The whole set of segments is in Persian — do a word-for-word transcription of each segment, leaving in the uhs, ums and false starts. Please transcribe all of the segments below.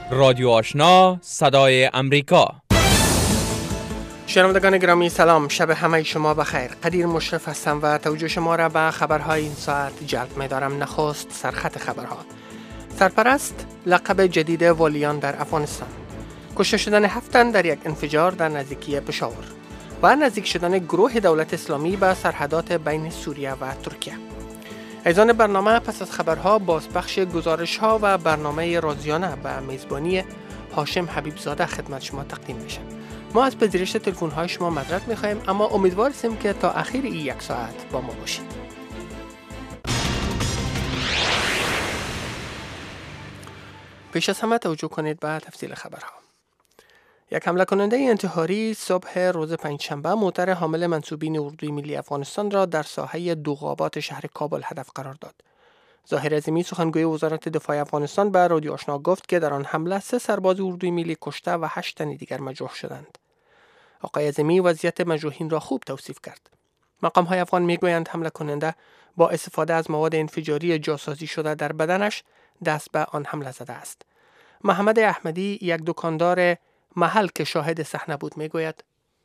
رادیو آشنا، صدای امریکا. شنوندگان گرامی سلام، شب همه شما بخیر. قدیر مشرف هستم و توجه شما را به خبرهای این ساعت جلب می دارم. نخست سرخط خبرها. سرپرست لقب جدید والیان در افغانستان. کشته شدن هفت تن در یک انفجار در نزدیکی پشاور و نزدیک شدن گروه دولت اسلامی به سرحدات بین سوریه و ترکیه. ایزان برنامه پس از خبرها بازپخش گزارش‌ها و برنامه رازیانه به میزبانی هاشم حبیبزاده خدمت شما تقدیم میشه. ما از پذیرش تلفن‌های شما معذرت می‌خوایم، اما امیدوار هستیم که تا اخیر این یک ساعت با ما باشید. پیش از همه توجه کنید به تفصیل خبرها. یک حمله کننده انتحاری صبح روز پنجشنبه موتر حامل منسوبین اردوی ملی افغانستان را در ساحه دوغابات شهر کابل هدف قرار داد. ظاهر عظیمی سخنگوی وزارت دفاع افغانستان به رادیو آشنا گفت که در آن حمله سه سرباز اردوی ملی کشته و هشت تن دیگر مجروح شدند. آقای عظیمی وضعیت مجروحین را خوب توصیف کرد. مقام‌های افغان میگویند حمله کننده با استفاده از مواد انفجاری جاسازی شده در بدنش دست به آن حمله زده است. محمد احمدی، یک دکاندار محل که شاهد صحنه بود، میگوید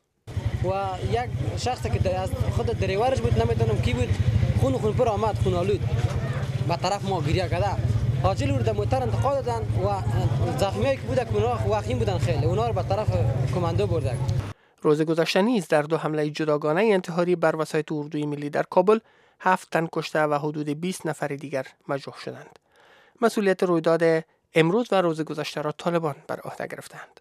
و یک شخصی که از خود دریورش بود، نمیدونم کی بود، خون خون پر آمد، خون آلود به طرف ما گریه کرده. حاجی لور در موتر انتقال دادن و زخمیایی که بودن که اونها وخیم بودن، خیلی اونا رو به طرف کماندو بردن. روز گذشته نیز در دو حمله جداگانه انتحاری بر وسایط اردوی ملی در کابل هفت تن کشته و حدود بیست نفر دیگر مجروح شدند. مسئولیت رویداد امروز و روز گذشته را طالبان بر عهده گرفتند.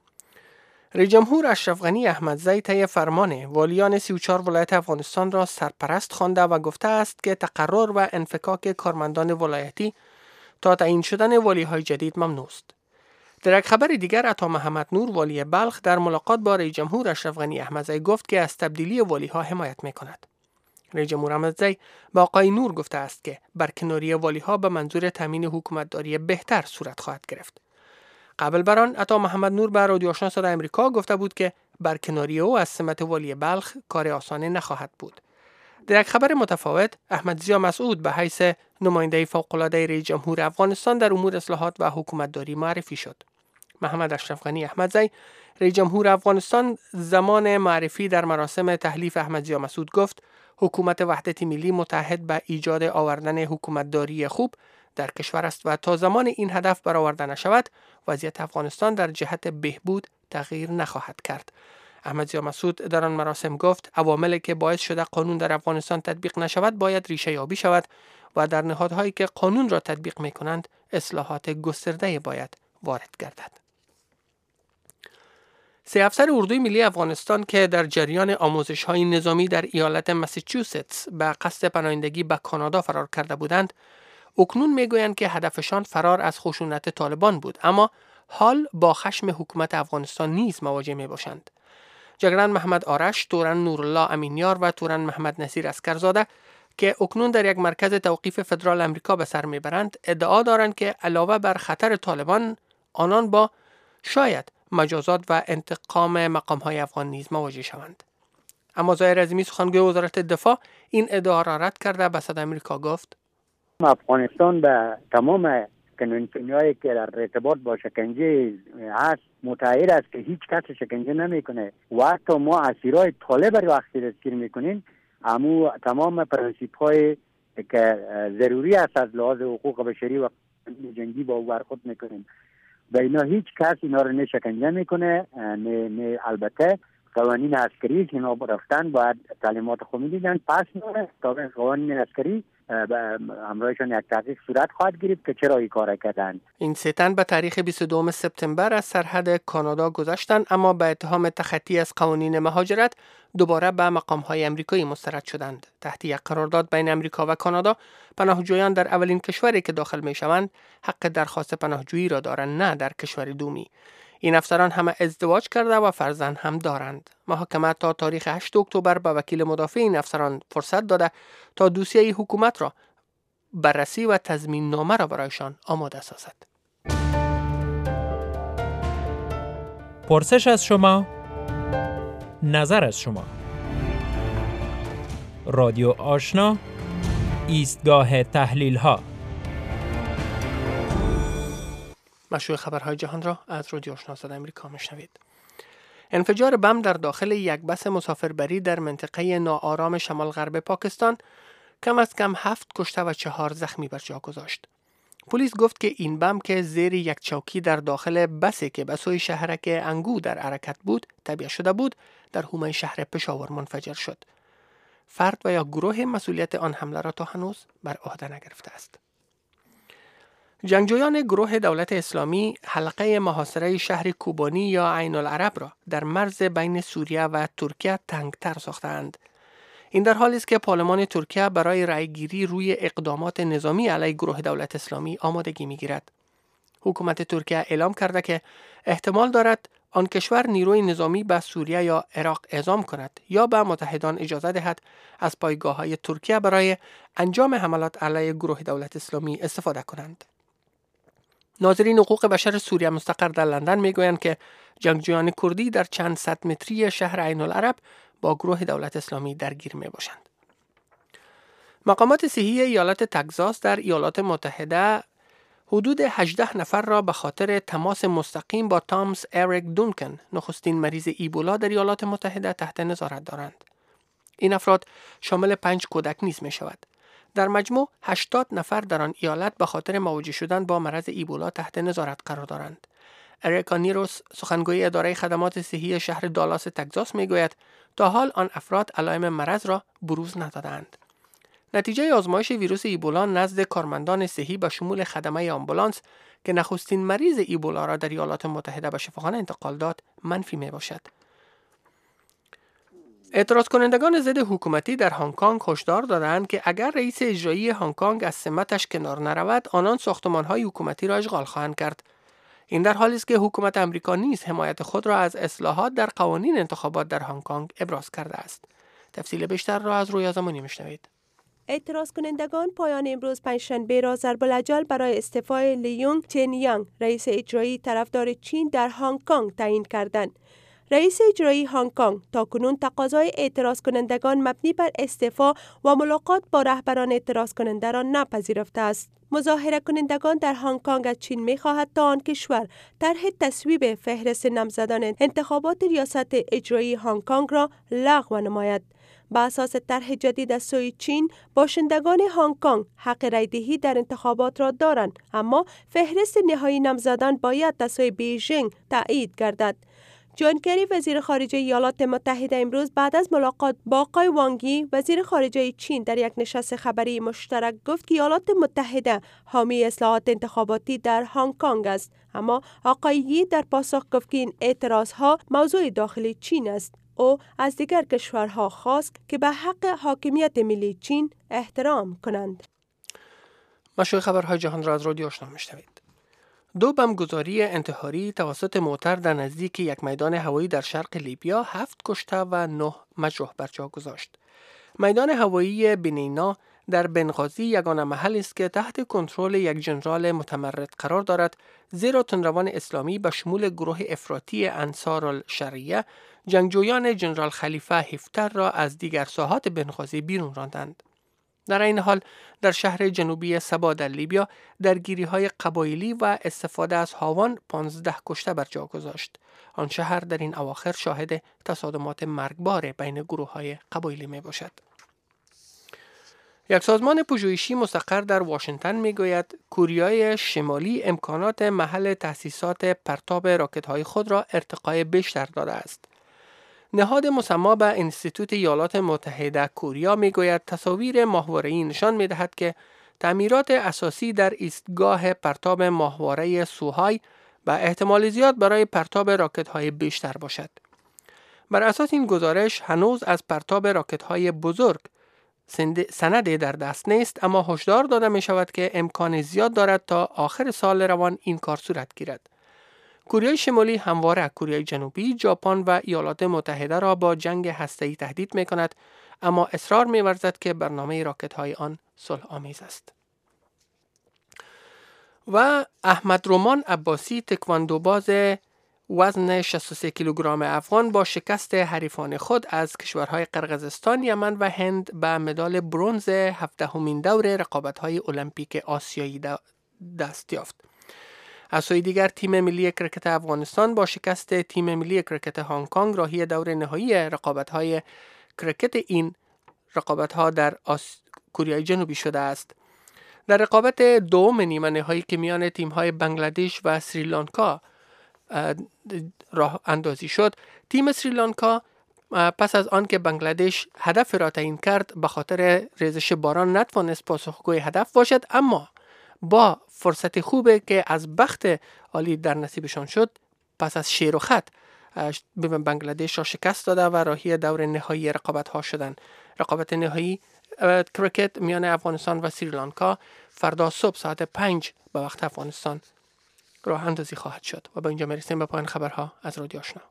رئیس جمهور اشرف غنی احمدزی طی فرمان والیان سی و چهار ولایت افغانستان را سرپرست خوانده و گفته است که تقرر و انفکاک کارمندان ولایتی تا تعیین شدن والیهای جدید ممنوع است. در یک خبر دیگر، عطا محمد نور والی بلخ در ملاقات با رئیس جمهور اشرف غنی احمدزی گفت که از تبدیلی والیها حمایت می‌کند. رئیس جمهور احمدزی با آقای نور گفته است که برکناری والیها به منظور تامین حکومتداری بهتر صورت خواهد گرفت. قبل بر آن عطا محمد نور به رادیو آشنا صدای امریکا گفته بود که برکناری او از سمت والی بلخ کار آسانی نخواهد بود. در یک خبر متفاوت، احمد ضیا مسعود به حیث نماینده فوق‌العاده رئیس جمهور افغانستان در امور اصلاحات و حکومتداری معرفی شد. محمد اشرف غنی احمدزی رئیس جمهور افغانستان زمان معرفی در مراسم تحلیف احمد ضیا مسعود گفت حکومت وحدت ملی متحد به ایجاد آوردن حکومتداری خوب در کشور است و تا زمان این هدف برآورده نشود وضعیت افغانستان در جهت بهبود تغییر نخواهد کرد. احمد ضیا مسعود در آن مراسم گفت عواملی که باعث شده قانون در افغانستان تطبیق نشود باید ریشه یابی شود و در نهادهایی که قانون را تطبیق می کنند اصلاحات گسترده باید وارد گردد. سه افسر اردوی ملی افغانستان که در جریان آموزش‌های نظامی در ایالت ماساچوستس به قصد پناهندگی به کانادا فرار کرده بودند، اکنون میگویند که هدفشان فرار از خشونت طالبان بود، اما حال با خشم حکومت افغانستان نیز مواجه می باشند. جگرن محمد آرش، تورن نورالله امینیار و تورن محمد نصیر اسکرزاده که اکنون در یک مرکز توقیف فدرال امریکا به سر میبرند، ادعا دارند که علاوه بر خطر طالبان، آنان با شاید مجازات و انتقام مقام‌های افغان نیز مواجه شوند. اما ظاهر عظیمی سخنگوی وزارت دفاع این ادعا را رد کرده به صدای امریکا گفت افغانستان به تمام کنونسیون‌هایی که در ارتباط با شکنجه هست متعهد است که هیچ کس شکنجه نمیکنه و حتی ما اسیرای طالب را وقتی دستگیر میکنیم امو تمام پرنسیپ‌های که ضروری است از لحاظ حقوق بشری و جنگی با او برخورد میکنیم. به اینا هیچ کس اینا رو نه شکنجه میکنه نه, نه البته قوانین عسکری که اینا رفتن باید تعلیمات خود میدیدن پس ناره تا قوانین عسکری همراهشان یک تحقیق صورت خواهد گرفت که چرا این کار کردند. این سه تن به تاریخ بیست و دوم سپتامبر از سرحد کانادا گذشتند، اما به اتهام تخطی از قوانین مهاجرت دوباره به مقام‌های آمریکایی مسترد شدند. تحت یک قرارداد بین آمریکا و کانادا، پناهجویان در اولین کشوری که داخل می‌شوند حق درخواست پناهجویی را دارند، نه در کشور دومی. این افسران همه ازدواج کرده و فرزند هم دارند. محاکمه تا تاریخ هشتم اکتبر به وکیل مدافع این افسران فرصت داده تا دوسیه حکومت را بررسی و تضمین نامه را برایشان آماده سازد. پرسش از شما، نظر از شما. رادیو آشنا، ایستگاه تحلیل ها. مشروع خبرهای جهان را از رادیو آشنا صدای آمریکا میشنوید. انفجار بم در داخل یک بس مسافربری در منطقه ناآرام شمال غرب پاکستان کم از کم هفت کشته و چهار زخمی بر جا گذاشت. پلیس گفت که این بم که زیر یک چوکی در داخل بسی که به سوی شهرک انگو در حرکت بود تعبیه شده بود در حومه شهر پشاور منفجر شد. فرد و یا گروه مسئولیت آن حمله را تا هنوز بر عهده نگرفته است. جنگجویان گروه دولت اسلامی حلقه محاصره شهر کوبانی یا عین العرب را در مرز بین سوریه و ترکیه تنگتر ساختند. این در حالی است که پارلمان ترکیه برای رأیگیری روی اقدامات نظامی علیه گروه دولت اسلامی آمادگی می‌گیرد. حکومت ترکیه اعلام کرده که احتمال دارد آن کشور نیروی نظامی به سوریه یا عراق اعزام کند یا به متحدان اجازه دهد از پایگاه‌های ترکیه برای انجام حملات علیه گروه دولت اسلامی استفاده کنند. ناظرین حقوق بشر سوریه مستقر در لندن میگویند که جنگجویان کردی در چند صد متری شهر عین العرب با گروه دولت اسلامی درگیر می باشند. مقامات صحی ایالت تگزاس در ایالات متحده حدود هجده نفر را به خاطر تماس مستقیم با تامس اریک دونکن، نخستین مریض ایبولا در ایالات متحده، تحت نظارت دارند. این افراد شامل پنج کودک نیز می شود. در مجموع هشتاد نفر در آن ایالت به خاطر مواجه شدن با مرض ایبولا تحت نظارت قرار دارند. اریکا نیروس، سخنگوی اداره خدمات صحی شهر دالاس تگزاس میگوید تا حال آن افراد علائم مرض را بروز ندادند. نتیجه آزمایش ویروس ایبولا نزد کارمندان صحی به شمول خدمه آمبولانس که نخستین مریض ایبولا را در ایالات متحده به شفاخانه انتقال داد منفی می باشد. اعتراض کنندگان ضد حکومتی در هنگ کنگ هشدار دادند که اگر رئیس اجرایی هنگ کنگ از سمتش کنار نرود، آنان ساختمان‌های حکومتی را اشغال خواهند کرد. این در حالی است که حکومت آمریکا نیز حمایت خود را از اصلاحات در قوانین انتخابات در هنگ کنگ ابراز کرده است. تفصیل بیشتر را از رویا زمانی میشنوید. اعتراض کنندگان پایان امروز پنجشنبه را ضرب الاجل برای استعفای لیونگ چنیانگ، رئیس اجرایی طرفدار چین در هنگ کنگ تعیین کردند. رئیس اجرایی هنگ کنگ تاکنون تقاضای اعتراض کنندگان مبنی بر استعفا و ملاقات با رهبران اعتراض کننده را نپذیرفته است. مظاهره کنندگان در هنگ کنگ از چین می خواهد تا آن کشور طرح تصویب فهرست نامزدان انتخابات ریاست اجرایی هنگ کنگ را لغو نماید. با اساس طرح جدید از سوی چین، باشندگان هنگ کنگ حق رایدهی در انتخابات را دارند، اما فهرست نهایی نامزدان باید از سوی بیژینگ تایید گردد. جان کری، وزیر خارجه ایالات متحده، امروز بعد از ملاقات با آقای وانگی، وزیر خارجه چین، در یک نشست خبری مشترک گفت که ایالات متحده حامی اصلاحات انتخاباتی در هنگ کنگ است، اما آقای یی در پاسخ گفت که این اعتراضها موضوع داخلی چین است. او از دیگر کشورها خواست که به حق حاکمیت ملی چین احترام کنند. مشروع خبرهای جهان را از رادیو آشنا میشنوید. دو بمبگذاری انتحاری توسط موتر در نزدیک یک میدان هوایی در شرق لیبیا هفت کشته و نه مجروح بر جا گذاشت. میدان هوایی بنینا در بنغازی یگانه محل است که تحت کنترل یک ژنرال متمرد قرار دارد، زیرا تندروان اسلامی به شمول گروه افراطی انصار الشریعه جنگجویان ژنرال خلیفه حفتر را از دیگر ساحات بنغازی بیرون راندند. در این حال در شهر جنوبی سبا در لیبیا درگیری‌های قبایلی و استفاده از هاوان پانزده کشته بر جا گذاشت. آن شهر در این اواخر شاهد تصادمات مرگبار بین گروه‌های قبایلی می باشد. یک سازمان پژوهشی مستقر در واشنگتن میگوید کوریای شمالی امکانات محل تأسیسات پرتاب راکت‌های خود را ارتقای بیشتر داده است. نهاد مسما به انستیتوت ایالات متحده کوریا میگوید تصاویر ماهواره‌ای نشان میدهد که تعمیرات اساسی در ایستگاه پرتاب ماهواره سوهای به احتمال زیاد برای پرتاب راکت‌های بیشتر باشد. بر اساس این گزارش هنوز از پرتاب راکت‌های بزرگ سندی در دست نیست، اما هشدار داده می شود که امکان زیاد دارد تا آخر سال روان این کار صورت گیرد. کره شمالی همواره کره جنوبی، ژاپن و ایالات متحده را با جنگ هسته‌ای تهدید می کند، اما اصرار می ورزد که برنامه راکت های آن صلح آمیز است. و احمد رمان عباسی، تکواندوباز وزن شصت و سه کیلوگرم افغان، با شکست حریفان خود از کشورهای قرقیزستان، یمن و هند به مدال برنز هفدهمین دور رقابت‌های المپیک آسیایی دست یافت. از سوی دیگر تیم ملی کرکت افغانستان با شکست تیم ملی کرکت هنگ کنگ راهی دور نهایی رقابت‌های کرکت این رقابت‌ها در آس... کره جنوبی شده است. در رقابت دوم نیمه نهایی که میان تیم‌های بنگلادش و سریلانکا راه اندازی شد، تیم سریلانکا پس از آن که بنگلادش هدف را تعیین کرد به خاطر ریزش باران نتوانست پاسخگوی هدف باشد، اما با فرصت خوبه که از بخت عالی در نصیبشان شد پس از شیر و خط به بنگلادش را شکست داده و راهی دور نهایی رقابت ها شدند. رقابت نهایی کرکت میان افغانستان و سریلانکا فردا صبح ساعت پنج به وقت افغانستان راه اندازی خواهد شد. و با اینجا میرسیم به پایان خبرها از رادیو آشنا.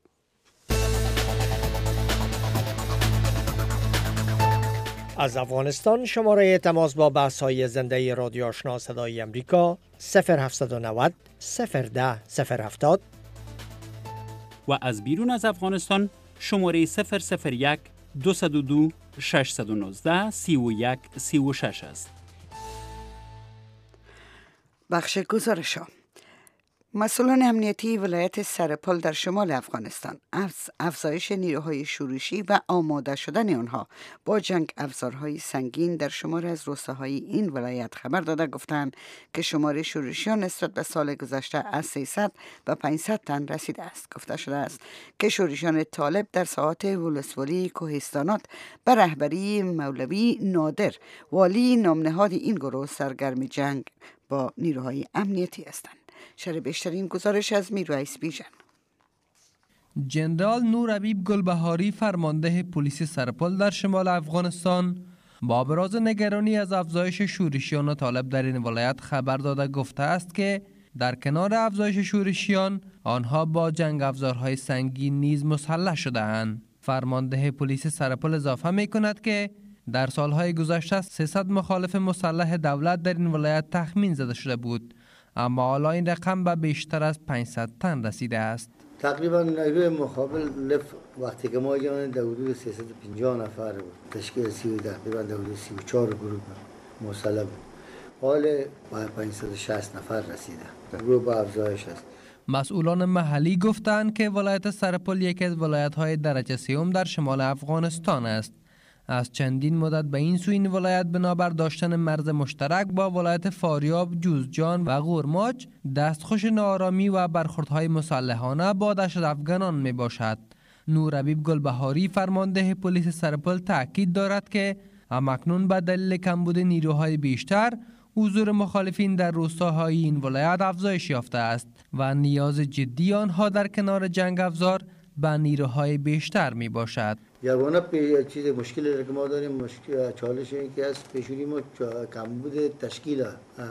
از افغانستان شماره تماس با بحث‌های زنده رادیو آشنا صدای امریکا صفر هفت نه صفر صفر ده صفر هفتاد و از بیرون از افغانستان شماره صفر صفر یک دو صفر دو شش یک نه سه یک سه شش است. بخش گزارش‌ها. مسئولان امنیتی ولایت سرپل در شمال افغانستان از افزایش نیروهای شورشی و آماده شدن آنها با جنگ افزارهای سنگین در شمار از روستاهای این ولایت خبر داده گفتند که شمار شورشیان نسبت به سال گذشته از سیصد و پانصد تن رسیده است. گفته شده است که شورشیان طالب در ساحات ولسوالی کوهستانات به رهبری مولوی نادر والی نامنهاد این گروه سرگرم جنگ با نیروهای امنیتی هستند. شر بیشترین گزارش از میرویس بیژن. جنرال نورابیب گلبهاری فرمانده پلیس سرپل در شمال افغانستان با ابراز نگرانی از افزایش شورشیان و طالب در این ولایت خبر داده گفته است که در کنار افزایش شورشیان آنها با جنگ افزارهای سنگین نیز مسلح شده اند. فرمانده پلیس سرپل اضافه می کند که در سالهای گذشته سیصد مخالف مسلح دولت در این ولایت تخمین زده شده بود، اما حالا این رقم به بیشتر از پانصد تن رسیده است. تقریبا نیروی مقابل لف وقتی که ما جان در حدود سیصد و پنجاه نفر بود، تشکیل سی تقریبا در حدود سی و چهار گروه مسلح بود. حال با پانصد و شصت نفر رسیده. گروه با افزایش است. مسئولان محلی گفتند که ولایت سرپل یکی از ولایت‌های درجه سیوم در شمال افغانستان است. از چندین مدت به این سو این ولایت بنابر داشتن مرز مشترک با ولایت فاریاب، جوزجان و غورماچ دستخوش ناآرامی و برخوردهای مسلحانه با دهشت افغانان می باشد. نورابیب گلبهاری فرمانده پلیس سرپل تاکید دارد که همکنون به دلیل کمبود نیروهای بیشتر حضور مخالفین در روستاهای این ولایت افزایش یافته است و نیاز جدی آنها در کنار جنگ افزار به نیروهای بیشتر می باشد. یگانه پی چیز مشکلی که ما داریم مشکل چالش این که از پیشونی ما کمبود تشکیل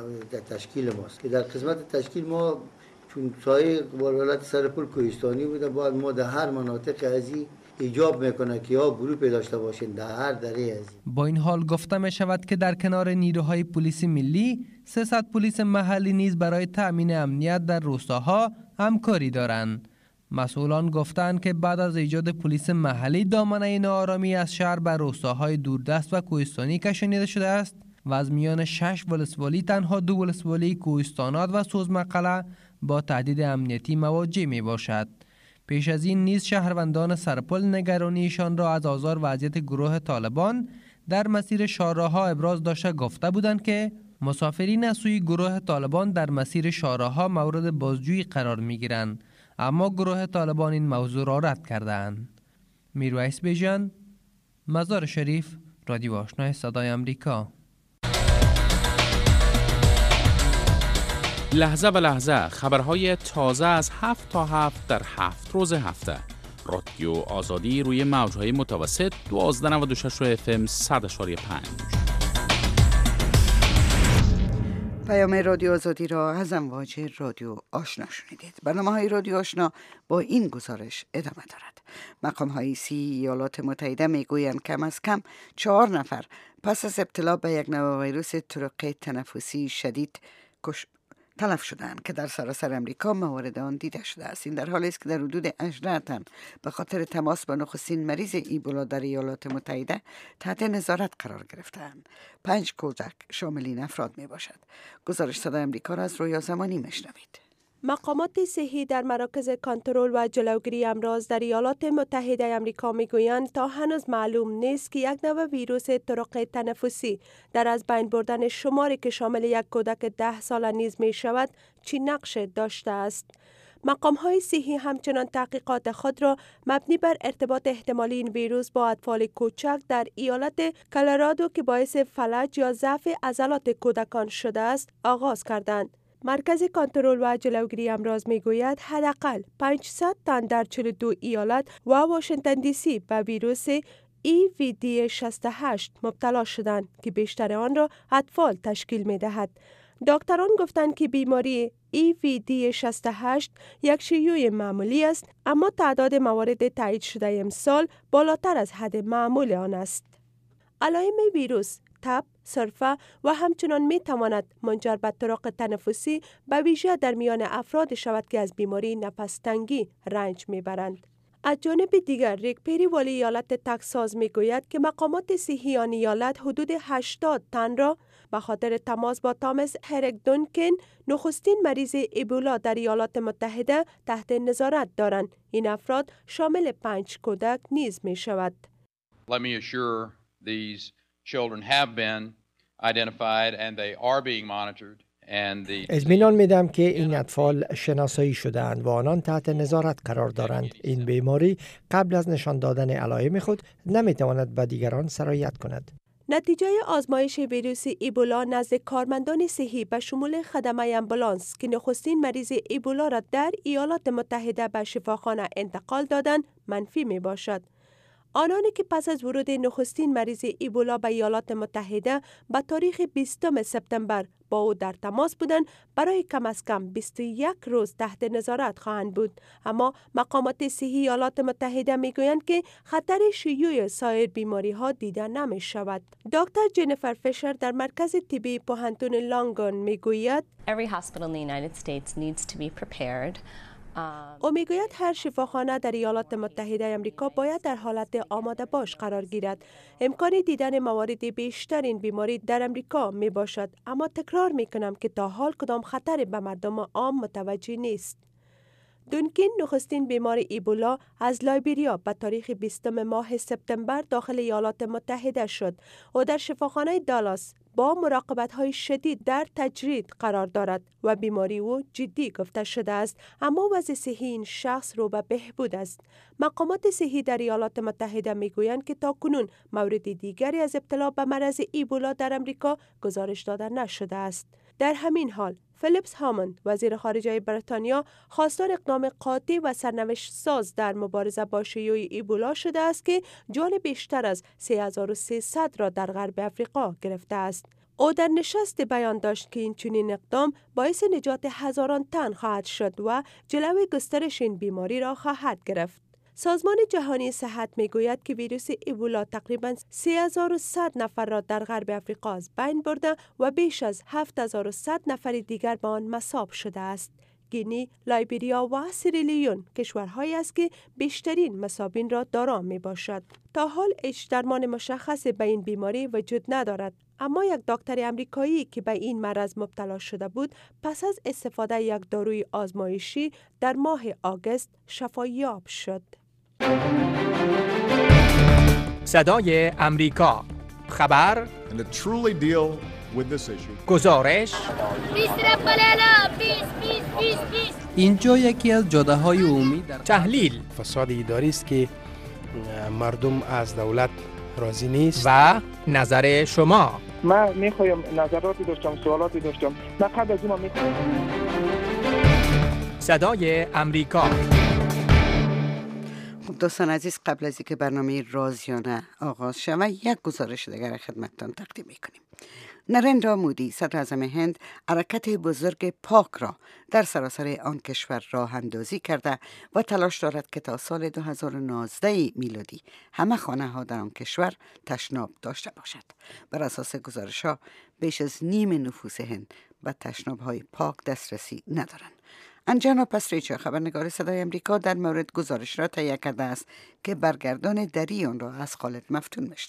تشکیل ماست که در قسمت تشکیل ما چون سایه ولایت سرپل کوهستانی بوده، باید ما در هر مناطق ازی ایجاب میکنه که یا گروه داشته باشین در هر دره ازی. با این حال گفته می شود که در کنار نیروهای پلیس ملی سیصد پلیس محلی نیز برای تأمین امنیت در روستاها همکاری دارند. مسئولان گفتند که بعد از ایجاد پلیس محلی دامنه ناآرامی از شهر بر روستاهای دوردست و کوهستانی کشانیده شده است و از میان شش ولسوالی تنها دو ولسوالی کوهستانات و سوزمقله با تهدید امنیتی مواجه می باشد. پیش از این نیز شهروندان سرپل نگرانیشان را از آزار و اذیت گروه طالبان در مسیر شاهراه‌ها ابراز داشته گفته بودند که مسافرین از سوی گروه طالبان در مسیر شاهراه‌ها مورد بازجویی قرار می‌گیرند، اما گروه طالبان این موضوع را رد کردند. میرویس بیژن، مزار شریف، رادیو آشنا صدای امریکا. لحظه به لحظه خبرهای تازه از هفت تا هفت در هفت روز هفته. رادیو آزادی روی موجهای متوسط دوازده نود و شش اف ام صد و پنج. پیام رادیو آزادی را از امواج رادیو آشنا شنیدید. برنامه های رادیو آشنا با این گزارش ادامه دارد. مقام های سی ایالات متحده می گویند کم از کم چهار نفر پس از ابتلا به یک نوع ویروس طرق تنفسی شدید کش... تلف شدند که در سراسر امریکا موارد آن دیده شده است. این در حالی است که در حدود هجده تن به خاطر تماس با نخستین مریض ایبولا در ایالات متحده تحت نظارت قرار گرفتند. پنج کودک شامل این افراد می باشد. گزارش صدای امریکا را از رویا زمانی میشنوید. مقامات صحی در مراکز کنترل و جلوگیری امراض در ایالات متحده آمریکا میگویند تا هنوز معلوم نیست که یک نوع ویروس طرق تنفسی در از بین بردن شماری که شامل یک کودک ده ساله نیز می شود چی نقش داشته است. مقام های صحی همچنان تحقیقات خود را مبنی بر ارتباط احتمالی این ویروس با اطفال کوچک در ایالت کلرادو که باعث فلج یا ضعف عضلات کودکان شده است آغاز کردند. مرکز کنترل و جلوگیری امراض میگوید حداقل پانصد تن در چهل و دو ایالت و واشنگتن دی سی به ویروس ای وی دی شصت و هشت مبتلا شدند که بیشتر آن را اطفال تشکیل می دهد. دکتران گفتند که بیماری ای وی دی شصت و هشت یک شیوع معمولی است، اما تعداد موارد تایید شده امسال بالاتر از حد معمول آن است. علائم ویروس تب، سرفه و همچنان می تواند منجر به طرق تنفسی به ویژه در میان افراد شود که از بیماری نفس تنگی رنج می برند. از جانب دیگر ریک پیری والی ایالت تگزاس می گوید که مقامات صحی آن ایالت حدود هشتاد تن را به خاطر تماس با تامس هرک دونکن نخستین مریض ایبولا در ایالات متحده تحت نظارت دارند. این افراد شامل پنج کودک نیز می شود. Let me assure these children have been identified and they are being monitored. اطمینان میدم که این اطفال شناسایی شده‌اند و آنان تحت نظارت قرار دارند. این بیماری قبل از نشان دادن علائم خود نمیتواند به دیگران سرایت کند. نتیجه آزمایش ویروس ایبولا نزد کارمندان صحی به شمول خدمه آمبولانس که نخستین مریض ایبولا را در ایالات متحده به شفاخانه انتقال دادند منفی می باشد. آنانی که پس از ورود نخستین مریض ایبولا به ایالات متحده به تاریخ بیستم سپتامبر با او در تماس بودند برای کم از کم بیست و یک روز تحت نظارت خواهند بود، اما مقامات صحی ایالات متحده میگویند که خطر شیوع سایر بیماری ها دیده نمی شود. دکتر جنیفر فیشر در مرکز طبی پوهنتون لانگون میگوید Every hospital in the United States needs to be prepared. او میگوید هر شفاخانه در ایالات متحده آمریکا باید در حالت آماده باش قرار گیرد. امکان دیدن موارد بیشتر این بیماری در امریکا می باشد، اما تکرار می کنم که تا حال کدام خطر به مردم عام متوجه نیست. دونکین نخستین بیمار ایبولا از لایبریا به تاریخ بیستم ماه سپتامبر داخل ایالات متحده شد و در شفاخانه دالاس با مراقبت‌های شدید در تجرید قرار دارد و بیماری او جدی گفته شده است، اما وضع صحی این شخص رو به بهبود است. مقامات صحی در ایالات متحده میگویند که تاکنون مورد دیگری از ابتلا به مرض ایبولا در امریکا گزارش داده نشده است. در همین حال فلیپس هاموند وزیر خارجه بریتانیا خواستار اقدام قاطع و سرنوشت ساز در مبارزه با شیوع ایبولا شده است که جان بیشتر از سه هزار و سیصد را در غرب افریقا گرفته است. او در نشست بیان داشت که این چنین اقدام باعث نجات هزاران تن خواهد شد و جلوی گسترش این بیماری را خواهد گرفت. سازمان جهانی صحت میگوید که ویروس ایبولا تقریباً سه هزار و صد نفر را در غرب افریقا از بین برده و بیش از هفت هزار و صد نفر دیگر به آن مصاب شده است. گینی، لایبریا و سیرالیون کشورهایی است که بیشترین مصابین را دارا می باشد. تا حال هیچ درمان مشخص به این بیماری وجود ندارد، اما یک دکتر آمریکایی که به این مرض مبتلا شده بود پس از استفاده یک داروی آزمایشی در ماه آگوست شفایاب شد. صدای امریکا خبر گزارش اینجا یکی از جاده‌های عمومی در تحلیل فساد اداری است که مردم از دولت راضی نیست و نظر شما. من میخوایم نظراتی داشتم، سوالاتی داشتم. من قبل از اون میخوایم صدای امریکا. دوستان عزیز، قبل از اینکه برنامه رازیانه آغاز شود یک گزارش دیگر خدمتتان تقدیم میکنیم. نریندرا مودی صدر اعظم هند حرکت بزرگ پاک را در سراسر آن کشور راه اندازی کرده و تلاش دارد که تا سال دو هزار و نوزده میلادی همه خانه ها در آن کشور تشناب داشته باشد. بر اساس گزارش ها بیش از نیم نفوس هند به تشناب های پاک دسترسی ندارند. انجانا پسریچا خبرنگار صدای امریکا در مورد گزارش را تهیه کرده است که برگردان دری آن را از خالد مفتون میشنویم.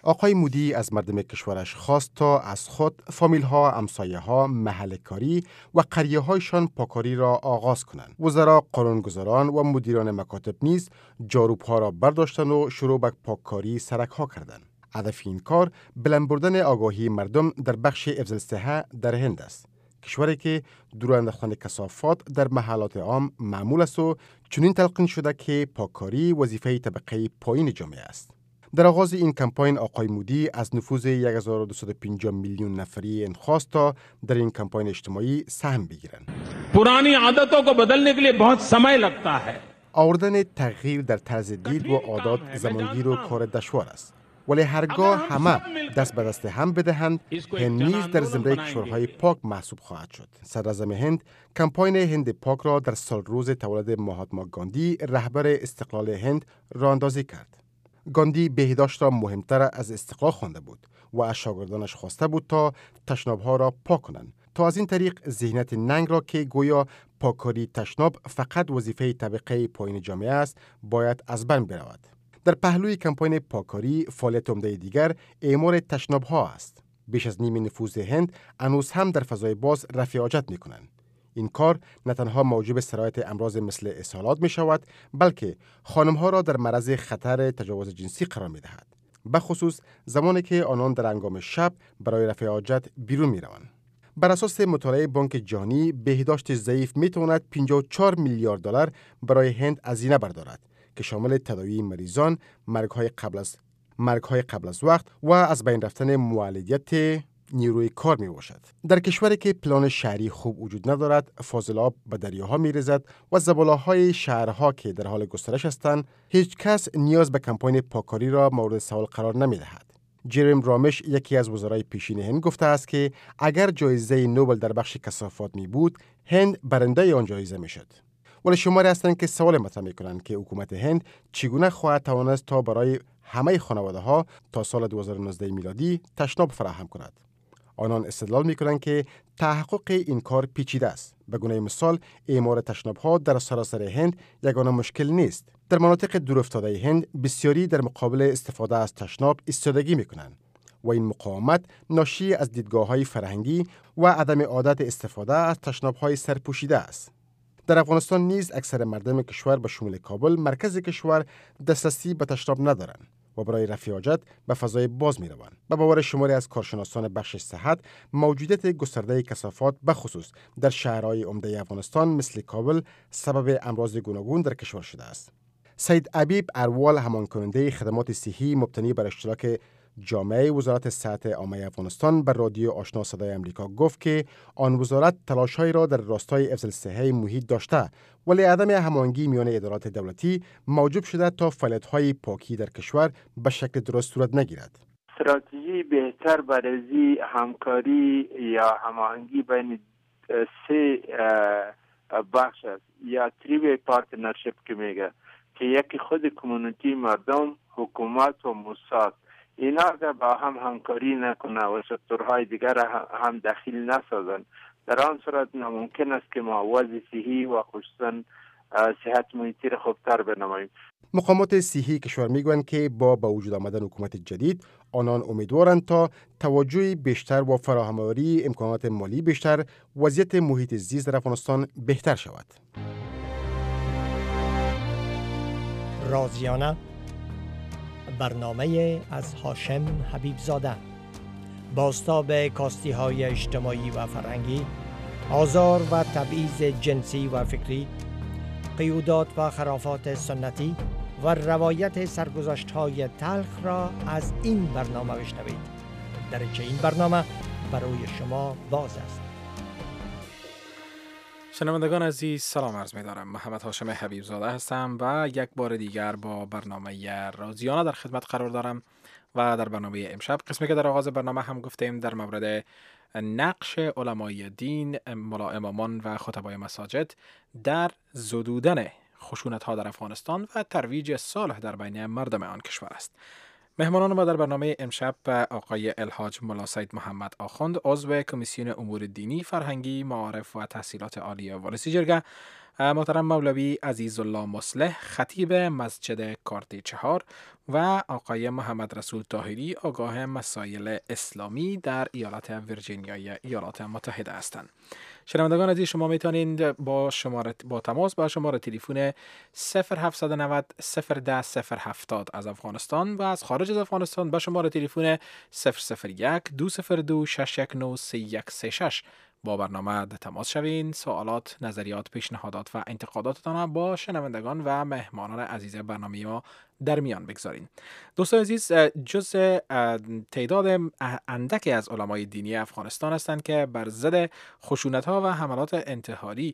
آقای مودی از مردم کشورش خواست تا از خود، فامیل ها، همسایه ها، محل کاری و قریه هایشان پاکاری را آغاز کنند. وزرا، قانونگذاران و مدیران مکاتب نیز جاروبها را برداشتند و شروع به پاککاری سرک ها کردند. هدف این کار بلند بردن آگاهی مردم در بخش حفظ الصحه در هند است. کشوری که دور انداختن کثافات در محلات عام معمول است و چنین تلقین شده که پاککاری وظیفه طبقه پایین جامعه است. در آغاز این کمپاین آقای مودی از نفوذ یک هزار و دویست و پنجاه میلیون نفری خواست تا در این کمپاین اجتماعی سهم بگیرند. پرانی عادتوں کو بدلنے کے لیے بہت समय لگتا ہے. آوردن تغییر در طرز دید و عادات زمانگیر و کار دشوار است. ولی هرگاه همه دست به دست هم بدهند، هند نیز در زمره کشورهای پاک محسوب خواهد شد. صدراعظم هند کمپاین هند پاک را در سال روز تولد مهاتما گاندی رهبر استقلال هند راه اندازی کرد. گاندی بهداشت را مهمتر از استقلال خوانده بود و از شاگردانش خواسته بود تا تشنابها را پاک کنند، تا از این طریق ذهنیت ننگ را که گویا پاککاری تشناب فقط وظیفه طبقه پایین جامعه است باید از بین برود. در پهلوی کمپاین پاککاری فعالیت عمده دیگر اعمار تشنابها است. بیش از نیم نفوذ هند هنوز هم در فضای باز رفع حاجت می‌کنند. این کار نه تنها موجب سرایت امراض مثل اسهالات می شود، بلکه خانم‌ها را در معرض خطر تجاوز جنسی قرار می دهد، به خصوص زمانی که آنان در هنگام شب برای رفع حاجت بیرون می روند. بر اساس مطالعه بانک جهانی، بهداشت ضعیف می تواند پنجاه و چهار میلیارد دلار برای هند هزینه بردارد که شامل تداوی مریضان، مرگ‌های قبل از مرگ‌های قبل از وقت و از بین رفتن مولدیت نیروی کار می باشد. در کشوری که پلان شهری خوب وجود ندارد، فاضل آب به دریاها می ریزد و زباله‌های شهرها که در حال گسترش هستند، هیچ کس نیاز به کمپاین پاککاری را مورد سوال قرار نمی دهد. جریم رامش، یکی از وزرای پیشین هند، گفته است که اگر جایزه نوبل در بخش کثافات می بود، هند برنده آن جایزه می شد. ولی شماری هستند که سوال مطرح می کنند که حکومت هند چگونه خواهد توانست تا برای همه خانواده‌ها تا سال دو هزار و نوزده میلادی تشناب فراهم کند. آنان استدلال می‌کنند که تحقق این کار پیچیده است. به گونه مثال، اعمار تشناب‌ها در سراسر هند یگانه مشکل نیست. در مناطق دورافتاده هند بسیاری در مقابل استفاده از تشناب ایستادگی می‌کنند و این مقاومت ناشی از دیدگاه‌های فرهنگی و عدم عادت استفاده از تشناب‌های سرپوشیده است. در افغانستان نیز اکثر مردم کشور به شمول کابل، مرکز کشور، دسترسی به تشناب ندارند و برای رفع حاجت به فضای باز می روند. به باور شماری از کارشناسان بخش صحت، موجودیت گسترده کثافات به خصوص در شهرهای عمده افغانستان مثل کابل سبب امراض گوناگون در کشور شده است. سید عبیب اروال، همان-کننده خدمات صحی مبتنی بر اشتراک جامعه وزارت صحت عامه افغانستان بر رادیو آشنا صدای آمریکا گفت که آن وزارت تلاش‌هایی را در راستای حفظ الصحه محیط داشته، ولی عدم هماهنگی میان ادارات دولتی موجب شده تا فعالیت‌های پاکی در کشور به شکل درست صورت نگیرد. استراتژی بهتر برای همکاری یا هماهنگی بین سه بخش است یا تری پارتنرشیپ که میگه که یکی خود کمیونیتی، مردم، حکومت و موساد، اینا اگر با هم همکاری نکنه و سکتورهای دیگر هم دخیل نسازن، در آن صورت ناممکن است که ما وضع صحی و خصوصا صحت محیطی را خوبتر بنماییم. مقامات صحی کشور میگویند که با به وجود آمدن حکومت جدید، آنان امیدوارند تا توجه بیشتر و فراهم‌آوری امکانات مالی بیشتر، وضعیت محیط زیست در افغانستان بهتر شود. رازیانه، برنامه از هاشم حبیب زاده. بازتاب کاستی های اجتماعی و فرهنگی، آزار و تبعیض جنسی و فکری، قیودات و خرافات سنتی و روایت سرگذشت های تلخ را از این برنامه بشنوید. درچه این برنامه برای شما باز است. شنوندگان عزیز، سلام عرض می دارم. محمد هاشم حبیب زاده هستم و یک بار دیگر با برنامه رازیانه در خدمت قرار دارم و در برنامه امشب، قسمی که در آغاز برنامه هم گفتیم، در مورد نقش علمای دین، ملا امامان و خطبای مساجد در زدودن خشونت ها در افغانستان و ترویج صلح در بین مردم آن کشور است. مهمانان ما در برنامه امشب آقای الحاج ملا سید محمد آخوند، عضو کمیسیون امور دینی، فرهنگی، معارف و تحصیلات عالی والسی جرگه، محترم مولوی عزیزالله مصلح خطیب مسجد کارتی چهار و آقای محمد رسول طاهری آگاه مسائل اسلامی در ایالت ویرجینیای ایالات متحده هستند. شنوندگان عزیز، شما میتونید با شماره با تماس با شماره تلفن صفر هفت نه صفر صفر یک صفر صفر هفتاد از افغانستان و از خارج از افغانستان با شماره تلفن صفر صفر یک دو صفر دو شش یک نه سه یک سه شش با برنامه در تماس شوین. سوالات، نظریات، پیشنهادات و انتقاداتتان با شنوندگان و مهمانان عزیز برنامه ما در میان بگذارین. دوستان عزیز، جز تعداد اندکی از علمای دینی افغانستان هستند که بر ضد خشونت‌ها و حملات انتحاری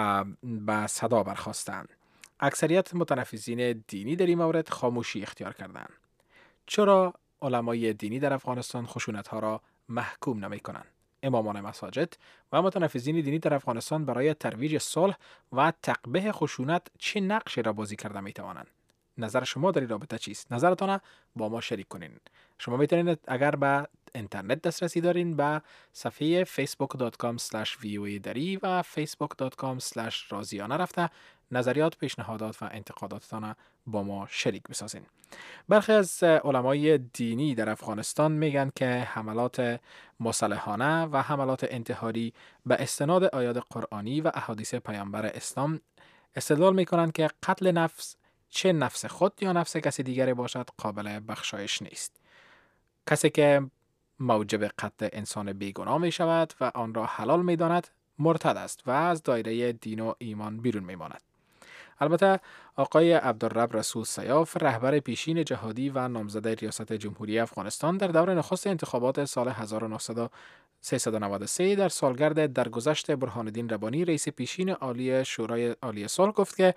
به صدا برخاستند. اکثریت متنفذین دینی در این مورد خاموشی اختیار کردند. چرا علمای دینی در افغانستان خشونت‌ها را محکوم نمی‌کنند؟ امامان مساجد و متنفذین دینی در افغانستان برای ترویج صلح و تقبیح خشونت چه نقشی را بازی کرده می‌توانند؟ نظر شما در این رابطه چیست؟ نظرتان با ما شریک کنین. شما میتونید اگر به اینترنت دسترسی دارین به صفحه فیسبوک دات کام اسلش وی او ای دری و فیسبوک دات کام اسلش رازیانه رفته نظریات، پیشنهادات و انتقاداتتان با ما شریک بسازین. برخی از علمای دینی در افغانستان میگن که حملات مسلحانه و حملات انتحاری به استناد آیات قرآنی و احادیث پیامبر اسلام استدلال میکنن که قتل نفس، چه نفس خود یا نفس کسی دیگری باشد، قابل بخشایش نیست. کسی که موجب قتل انسان بیگناه می شود و آن را حلال می داند مرتد است و از دایره دین و ایمان بیرون می ماند. البته آقای عبدالرب رسول سیاف، رهبر پیشین جهادی و نامزد ریاست جمهوری افغانستان، در دور نخست انتخابات سال هزار و نهصد و نود و سه در سالگرد درگذشت برهان الدین ربانی، رئیس پیشین عالی شورای عالی صلح، گفت که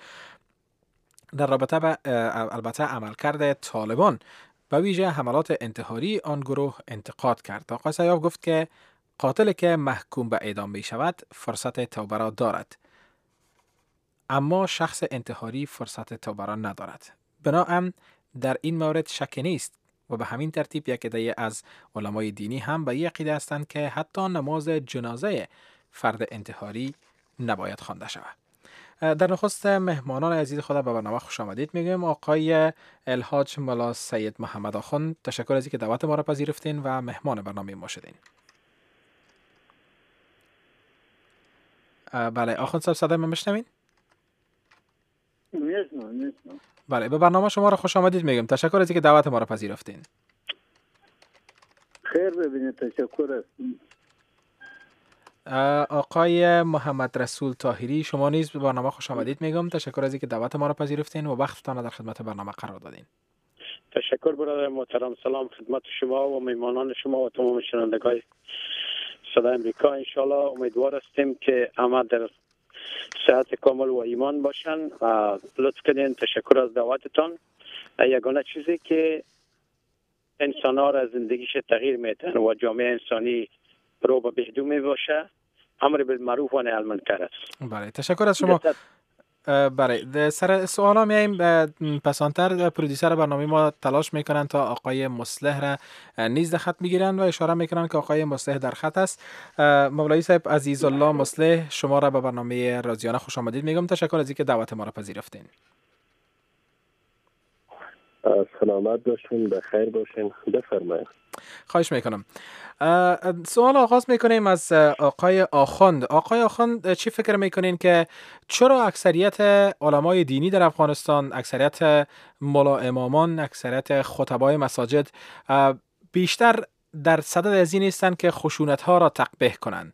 در رابطه با البته عملکرد طالبان به ویژه حملات انتحاری آن گروه انتقاد کرد. آقای سیاف گفت که قاتل که محکوم به اعدام می شود فرصت توبه را دارد، اما شخص انتحاری فرصت توبه را ندارد. بنابراین در این مورد شک نیست و به همین ترتیب یک عده از علمای دینی هم به این عقیده هستند که حتی نماز جنازه فرد انتحاری نباید خوانده شود. در نخست مهمانان عزیز خود به برنامه خوش آمدید میگم. آقای الحاج ملا سید محمد آخوند، تشکر از اینکه دعوت ما را پذیرفتین و مهمان برنامه ما شدین. بله آخوند صاحب، صدای من میشنوین؟ میشنوم میشنوم. بله، به برنامه شما را خوش آمدید میگم. تشکر از اینکه دعوت ما را پذیرفتین. خیر ببینید، تشکر است. آقای محمد رسول طاهری، شما نیز به برنامه خوش آمدید میگم. تشکر از اینکه دعوت ما را پذیرفتین و وقتتان را در خدمت برنامه قرار دادین. تشکر برادر محترم. سلام خدمت شما و میهمانان شما و تمام شنوندگان صدای امریکا. انشالله امیدوار هستیم که همه در صحت کامل و ایمان باشن و لطف کنین. تشکر از دعوتتان. یگانه چیزی که انسان ها را زندگیش تغییر میتن و جامعه انسانی رو به بهدو می باشه، امر بالمعروف و نهی عن المنکر است. بله، تشکر از شما. بله، سر سوالا میایم. پسانتر پرودیسر برنامه ما تلاش میکنن تا آقای مصلح را نیز در خط میگیرن و اشاره میکنن که آقای مصلح در خط است. مولوی صاحب عزیزالله مصلح، شما را به برنامه رازیانه خوش آمدید میگم. تشکر از اینکه دعوت ما را پذیرفتین. سلامت باشین، بخیر باشین. بفرمایید. خواهش میکنم. سوال آغاز میکنیم از آقای آخوند. آقای آخوند، چی فکر میکنین که چرا اکثریت علمای دینی در افغانستان، اکثریت ملا امامان، اکثریت خطبای مساجد بیشتر در صدد از این هستند که خشونت ها را تقبیح کنند؟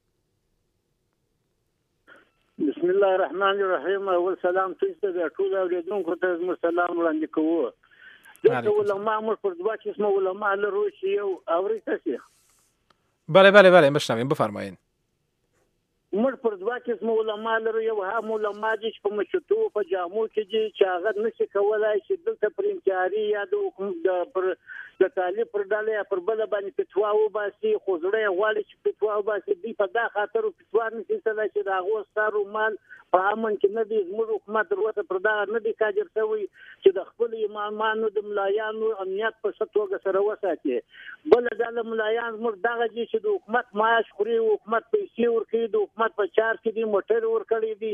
بسم الله الرحمن الرحیم. اول سلام تاسو ته ټول اوریدونکو ته زموږ سلام وړاندې کوو. دغه علما موږ پر دوه قسمه علما لرو چې یو اوري تاسو. بله بله بله بشنویم، بفرمایید. موږ پر دوه قسمه علما لرو. یو هم علما دي چې په مشتو په جامو کې دي چې هغه نشي کولای چې دلته پر انتحاري یا د حکومت د پر د طالب پر ډله پر بل باندې فتوا وباسي، خو زړه غواړي چې فتوا وباسي. دوی په دا خاطر فتوا نشي تلای چې دا غو ستارو مال په امن کې نه دي. زموږ حکومت دروته پر دا نه دي قادر شوی چې د خپل امامانو د ملایانو امنیت په ستوګه سره وساتي. بل د ملایان موږ دغه دي چې د حکومت معاش خوري، حکومت پیسې ورکړي، د حکومت په چار کې دي موټر ورکړي دي.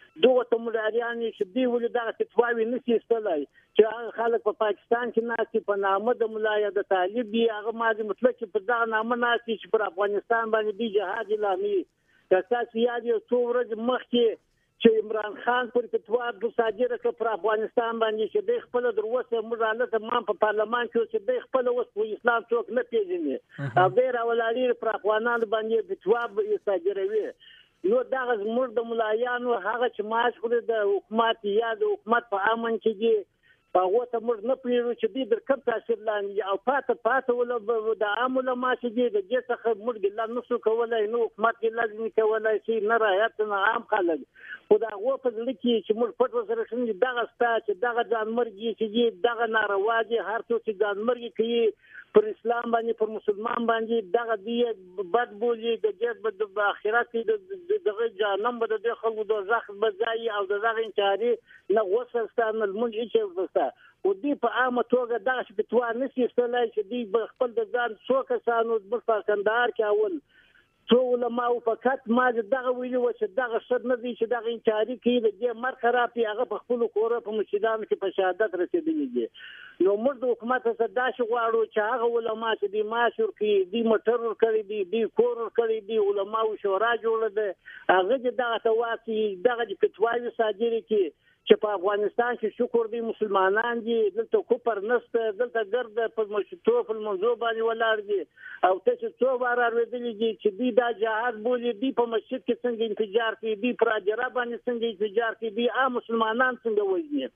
دغه ته ملاریان چې دی ولې دغه فتواوی نشي استلای چې هغه خلک په پاکستان کې ناسي په نامه د ملایا د طالب دی هغه ماضي مطلق چې په دغه نامه ناسي چې پر افغانستان باندې دی جهاد اعلامي تاسو یاد یو څو ورځې مخکې چې عمران خان پر فتوا د صادره کړ پر افغانستان باندې چې د خپل دروسه مراله مان په پارلمان کې چې د خپل وس په اسلام څوک نه پیژني او ډیر اولادي پر افغانانو باندې فتوا صادروي نو دا زموږ د ملایانو هغه چې ماش خوري د حکومت یا د حکومت په امن کې دي په وته موږ نه پیژنو چې دې در کوم تاثیر لاندې او پاته پاته ول د عام علما چې دې د دې څخه موږ ګلا نسو کولای نو حکومت کې لازم کولای شي نه رايت نه عام خلک خدا غو په دې کې چې موږ پټ وسره شنو دغه ستا چې دغه ځانمرګي چې دغه ناروا دي هر څه چې ځانمرګي کوي پر اسلام باندې پر مسلمان باندې دغه دی بد بولی د دې د اخرت د دغه جهنم به د خلکو د زخم بځای او دغه انتحاري نه وسستان المنج چې او دی په عامه توګه دغه فتوا نشي استلای چې دی خپل د ځان څو کسانو په کندهار کې اول څو علماء فقط ما دغه ویلي و چې دغه شر نه دی چې دغه انتحاري کوي د دې مر خرابي هغه په خپل کور په مسجدانو کې په شهادت رسیدلی دي نو موږ د حکومت څخه دا شي غواړو چې هغه علماء چې دی ماشور کوي دی موټر کړی دی دی کور کړی دی علماء شورا جوړه ده هغه دغه تواسي دغه فتواوی صادره کوي چې په افغانستان کې شکر دی مسلمانان دي دلته کوپر نسته دلته ګرد په مشتو په منځو باندې ولاړ دي او ته چې څو بار اوریدلې دي چې دی دا جهاد بولي دی په مسجد کې څنګه انفجار کوي دی پر اجرا باندې څنګه انفجار کوي دی عام مسلمانان څنګه وژني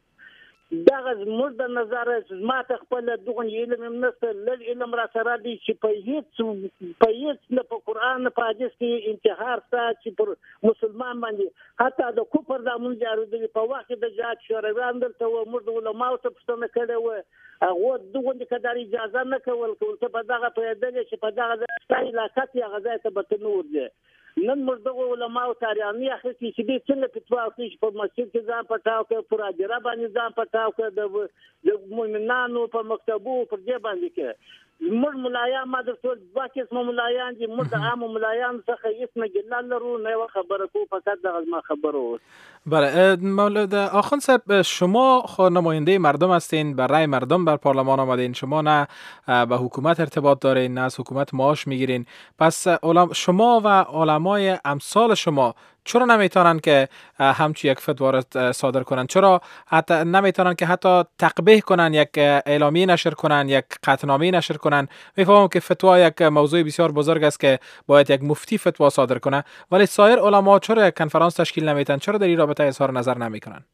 دغه زموږ د نظر ما ته خپل دغه علم نسته لږ علم را سره دی چې په هیڅ په هیڅ نه په قران نه په حدیث کې انتحار ستا چې پر مسلمان باندې حتی د کوپر د منځارو دی په وخت د جهاد شورویان دلته و موږ علماء ته پوښتنه کړې و هغه دغه د کډار اجازه نه کول کول ته په دغه په دغه چې په دغه ځای علاقې هغه ځای ته به نور دی نن موږ د علماء تاریخي اخر کې چې دې څنګه فتوا کوي په مسجد کې ځان پټاو کوي پر اجرا باندې ځان پټاو کوي د مؤمنانو په مکتبو پر دې باندې کې موږ ملایان ما د ټول دوه قسم ملایان دي موږ د عام ملایان څخه هیڅ نه ګلان لرو نه خبره کو فقط د ما خبرو بله مولد آخوند صاحب شما خود نماینده مردم هستین بر رای مردم بر پارلمان آمدین شما نه به حکومت ارتباط دارین نه از حکومت معاش میگیرین پس شما و علمای امثال شما چرا نمیتونن که همچی یک فتوا را صادر کنن چرا حتی نمیتونن که حتی تقبیح کنن یک اعلامیه نشر کنن یک قطعنامه نشر کنن میفهمم که فتوا یک موضوع بسیار بزرگ است که باید یک مفتی فتوا صادر کنه ولی سایر علما چرا یک کنفرانس تشکیل نمیتن چرا در این رابطه اظهار نظر نمیکنن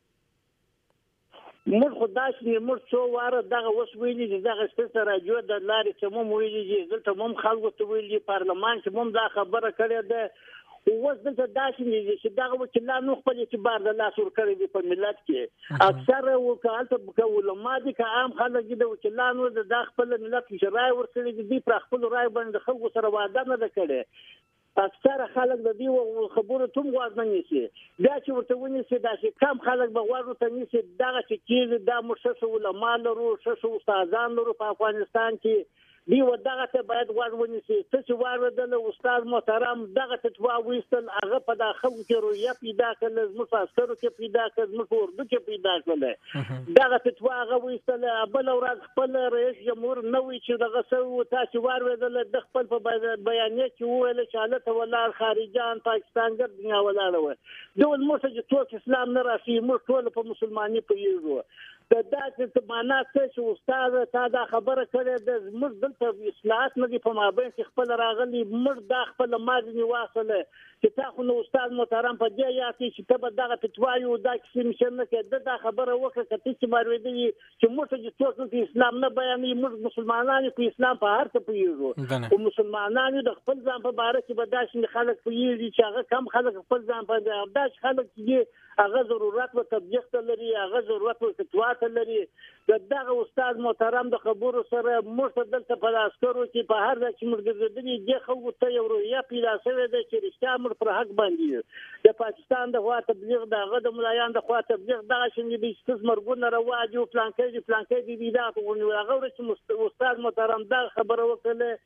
موږ خدای شي موږ څو واره دغه وس ویلي دغه ستاسو راجو د لارې چې موږ ویلي دلته موږ خلکو ته ویلي پارلمان چې موږ دا خبره کړې ده اوس دلته داسې چې دغه وکیلان نو خپل اعتبار د لاس ور کړی دی په ملت کې اکثر وکالت علماء دي که عام خلک دي د وکیلانو د خپل ملت کې رائے ور کړی دي پر خپل رائے باندې خلکو سره وعده نه کړي اکثر خلک د دې خبرو ته غوږ نه نیسي دا چې ورته ونیسي دا چې کم خلک به غوږ ته نیسي دغه چې کېږي دا مشخص علماء لرو شخص استادان لرو په افغانستان کې دی و دغه ته باید غوږ ونیسي څه چې واردل استاد محترم دغه فتوا ویستل هغه په داخل کې رویه پیدا کړل زموږ عسکرو کې پیدا کړل زموږ اردو کې پیدا کړل دغه فتوا هغه ویستل بل ورځ خپل رئیس جمهور نوې چې دغه سو تاسو واردل د خپل په بیان کې ویل چې حالت ولار خارجان پاکستان ګر دنیا ولاړ و دوی موږ چې ټول اسلام نه راشي موږ ټول په مسلمانۍ پیژو دا چې معنا څه چې استاد تا دا خبره کړې د موږ دلته اصلاحات نه دي په مابین کې خپل راغلي موږ دا خپل ماضي واصله چې تاسو نو استاد محترم په دې یاتي چې ته به دغه فتوای او دا کیسه مشن نه کې دا خبره وکړه چې چې ماروي چې موږ چې ټول اسلام نه بیانې موږ مسلمانان په اسلام په هر څه پیژو او مسلمانان د خپل ځان په باره کې به داسې خلک پیژي چې هغه کم خلک خپل ځان په داسې خلک چې هغه ضرورت او تبلیغ ته لري هغه ضرورت او فتوا ته لري دغه استاد محترم د خبرو سره مرتدل ته په عسکرو کې په هر ځای کې مرګزدنی د خلکو ته یو رویه پیدا شوې ده چې رښتیا مر پر حق باندې د پاکستان د خوا تبلیغ دغه د ملایان د خوا تبلیغ دغه شنې د ستس مرګونه رواج او پلان کې دي پلان کې دي دا هغه چې استاد محترم دا خبره وکړه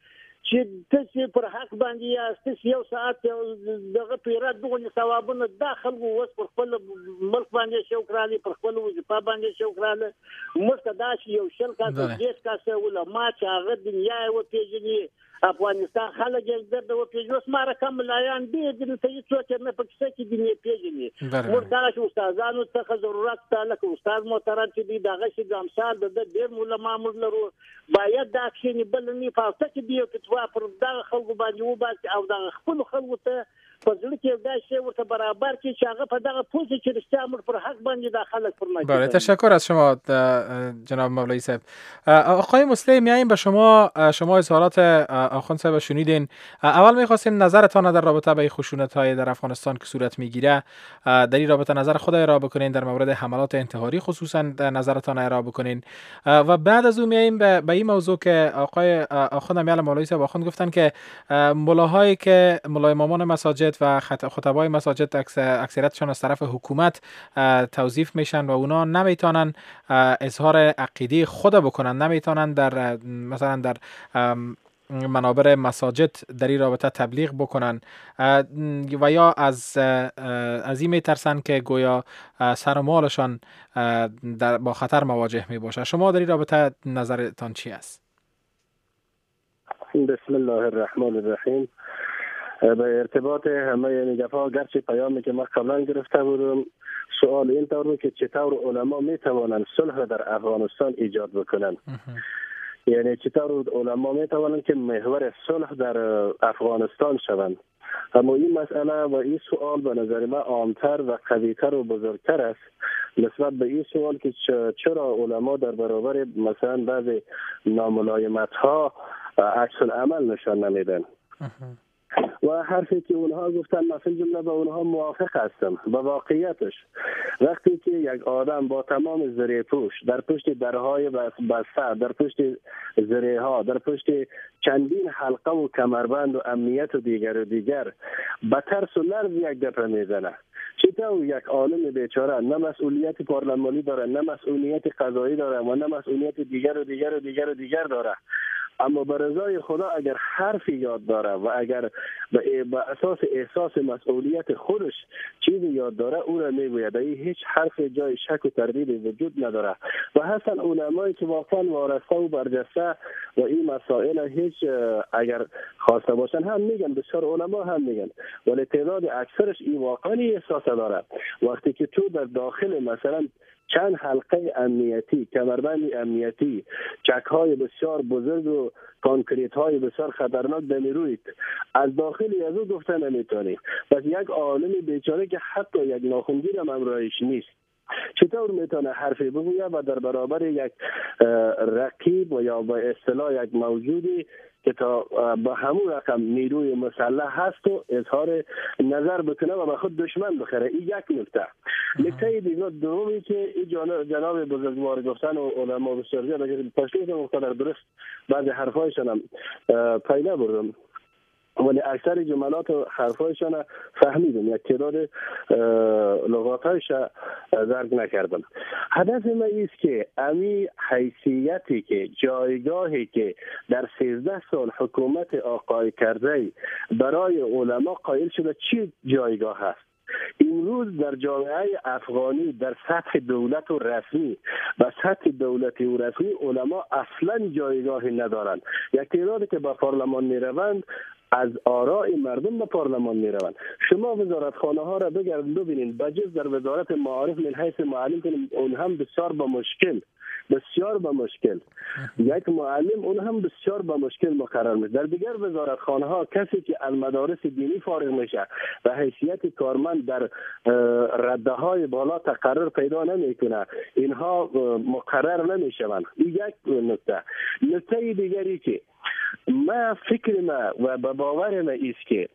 چې تاسو پر حق باندې یاست یو ساعت دغه پیرات دغه ثوابونه داخل وو پر خپل ملک باندې شوکرالي پر خپل وظیفه باندې شوکرالي موږ دا چې یو شل کاسه دېس کاسه علما چې هغه دنیا او پیژني افغانستان خلک یې د پیژنو سماره کم لایان دي د ته څو نه پکې چې دنیا پیژني موږ دا چې استادانو ته ضرورت تعالی کو استاد محترم چې دی دغه شي د امثال د ډېر علما موږ لرو باید دا چې بل نه فاصله کې دی چې پر دا خلکو باندې و باندې او دا خپل خلکو ته په ځل کې دا شی ورته برابر کې چې هغه په دغه پوزې چې رښتیا موږ پر حق باندې دا خلک پر مایه. بله تشکر از شما جناب مولوی صاحب. آقای مسلم میایم به شما شما اظهارات آخوند صاحب شنیدین. اول میخواستیم نظرتان در رابطه با خشونت های در افغانستان که صورت میگیره در این رابطه نظر خود ارائه بکنین، در مورد حملات انتحاری خصوصا نظرتان ارائه بکنین و بعد از اون میایم به این موضوع که آقای آخوند امیال مولوی صاحب آخوند گفتن که ملاهایی که ملای امامان مساجد و خطبای مساجد اکثریتشان از طرف حکومت توظیف میشن و اونا نمیتونن اظهار عقیده خود بکنن، نمیتونن در مثلا در منابر مساجد در این رابطه تبلیغ بکنن و یا از از این میترسن که گویا سر و مالشان در با خطر مواجه می باشه. شما در این رابطه نظرتان چی است؟ بسم الله الرحمن الرحیم. به ارتباط همه این گپ‌ها گرچه پیامی که ما قبلا گرفته بودم سوال این طور بود که چطور علما می توانند صلح در افغانستان ایجاد بکنند. یعنی چطور علما می توانند که محور صلح در افغانستان شوند. اما این مسئله و این سوال به نظر من عامتر و قویتر و بزرگتر است نسبت به این سوال که چرا علما در برابر مثلا بعضی ناملایمت‌ها عکس العمل نشان نمیدن. و حرفی که اونها گفتن من فی الجمله با اونها موافق هستم. با واقعیتش وقتی که یک آدم با تمام زره پوش در پشت درهای بسته، در پشت زره ها، در پشت چندین حلقه و کمربند و امنیت و دیگر و دیگر به ترس و لرز یک دفعه میزنه، چطور یک عالم بیچاره نه مسئولیت پارلمانی داره، نه مسئولیت قضایی داره و نه مسئولیت دیگر و دیگر و دیگر و دیگر داره، اما به رضای خدا اگر حرفی یاد داره و اگر به اساس احساس مسئولیت خودش چیزی یاد داره او را میگوید. این هیچ حرف جای شک و تردید وجود نداره و حسن علمایی که واقعا وارسته و برجسته و این مسائل هیچ اگر خواسته باشن هم میگن، بسیار علما هم میگن، ولی تعداد اکثرش این واقعا احساس داره. وقتی که تو در داخل مثلا چند حلقه امنیتی، کمربند امنیتی، چک‌های بسیار بزرگ و کانکریت‌های بسیار خطرناک دمیروید، از داخلی از او گفته نمیتونی. پس یک عالم بیچاره که حتی یک ناخنگیر هم همراهش نیست چطور میتونه حرفی بگوید و در برابر یک رقیب و یا به اصطلاح یک موجودی که تا به همون رقم نیروی مسلح هست و اظهار نظر بکنه و به خود دشمن بخره. این یک نکته. نکته دیگه دومی که این جناب بزرگوار گفتن و علما بسیار زیاد تشخیص مقتدر درست بعضی حرفایشان هم پیدا بردم، ولی اکثر جملات و حرفایشان فهمیدم، یک تعداد لغاتایش درک نکردم. هدف من ایست که امی حیثیتی که جایگاهی که در سیزده سال حکومت آقای کرزی برای علما قائل شده چی جایگاه هست. امروز در جامعه افغانی در سطح دولت و رسمی و سطح دولتی و رسمی علما اصلا جایگاهی ندارند. یک تعدادی که با پارلمان میروند از آراء مردم به پارلمان می روند. شما وزارتخانه ها را بگردید ببینید، بجز در وزارت معارف من حیث معلم کنیم اون هم بسیار با مشکل بسیار با مشکل یک معلم اون هم بسیار با مشکل مقرر میشه. در دیگر وزارتخانه ها کسی که از مدارس دینی فارغ میشه و حیثیت کارمند در رده های بالا تقرر پیدا نمیکنه، اینها مقرر نمیشوند. این یک نکته. نکته دیگری که ما فکر ما و به باور ما ایست که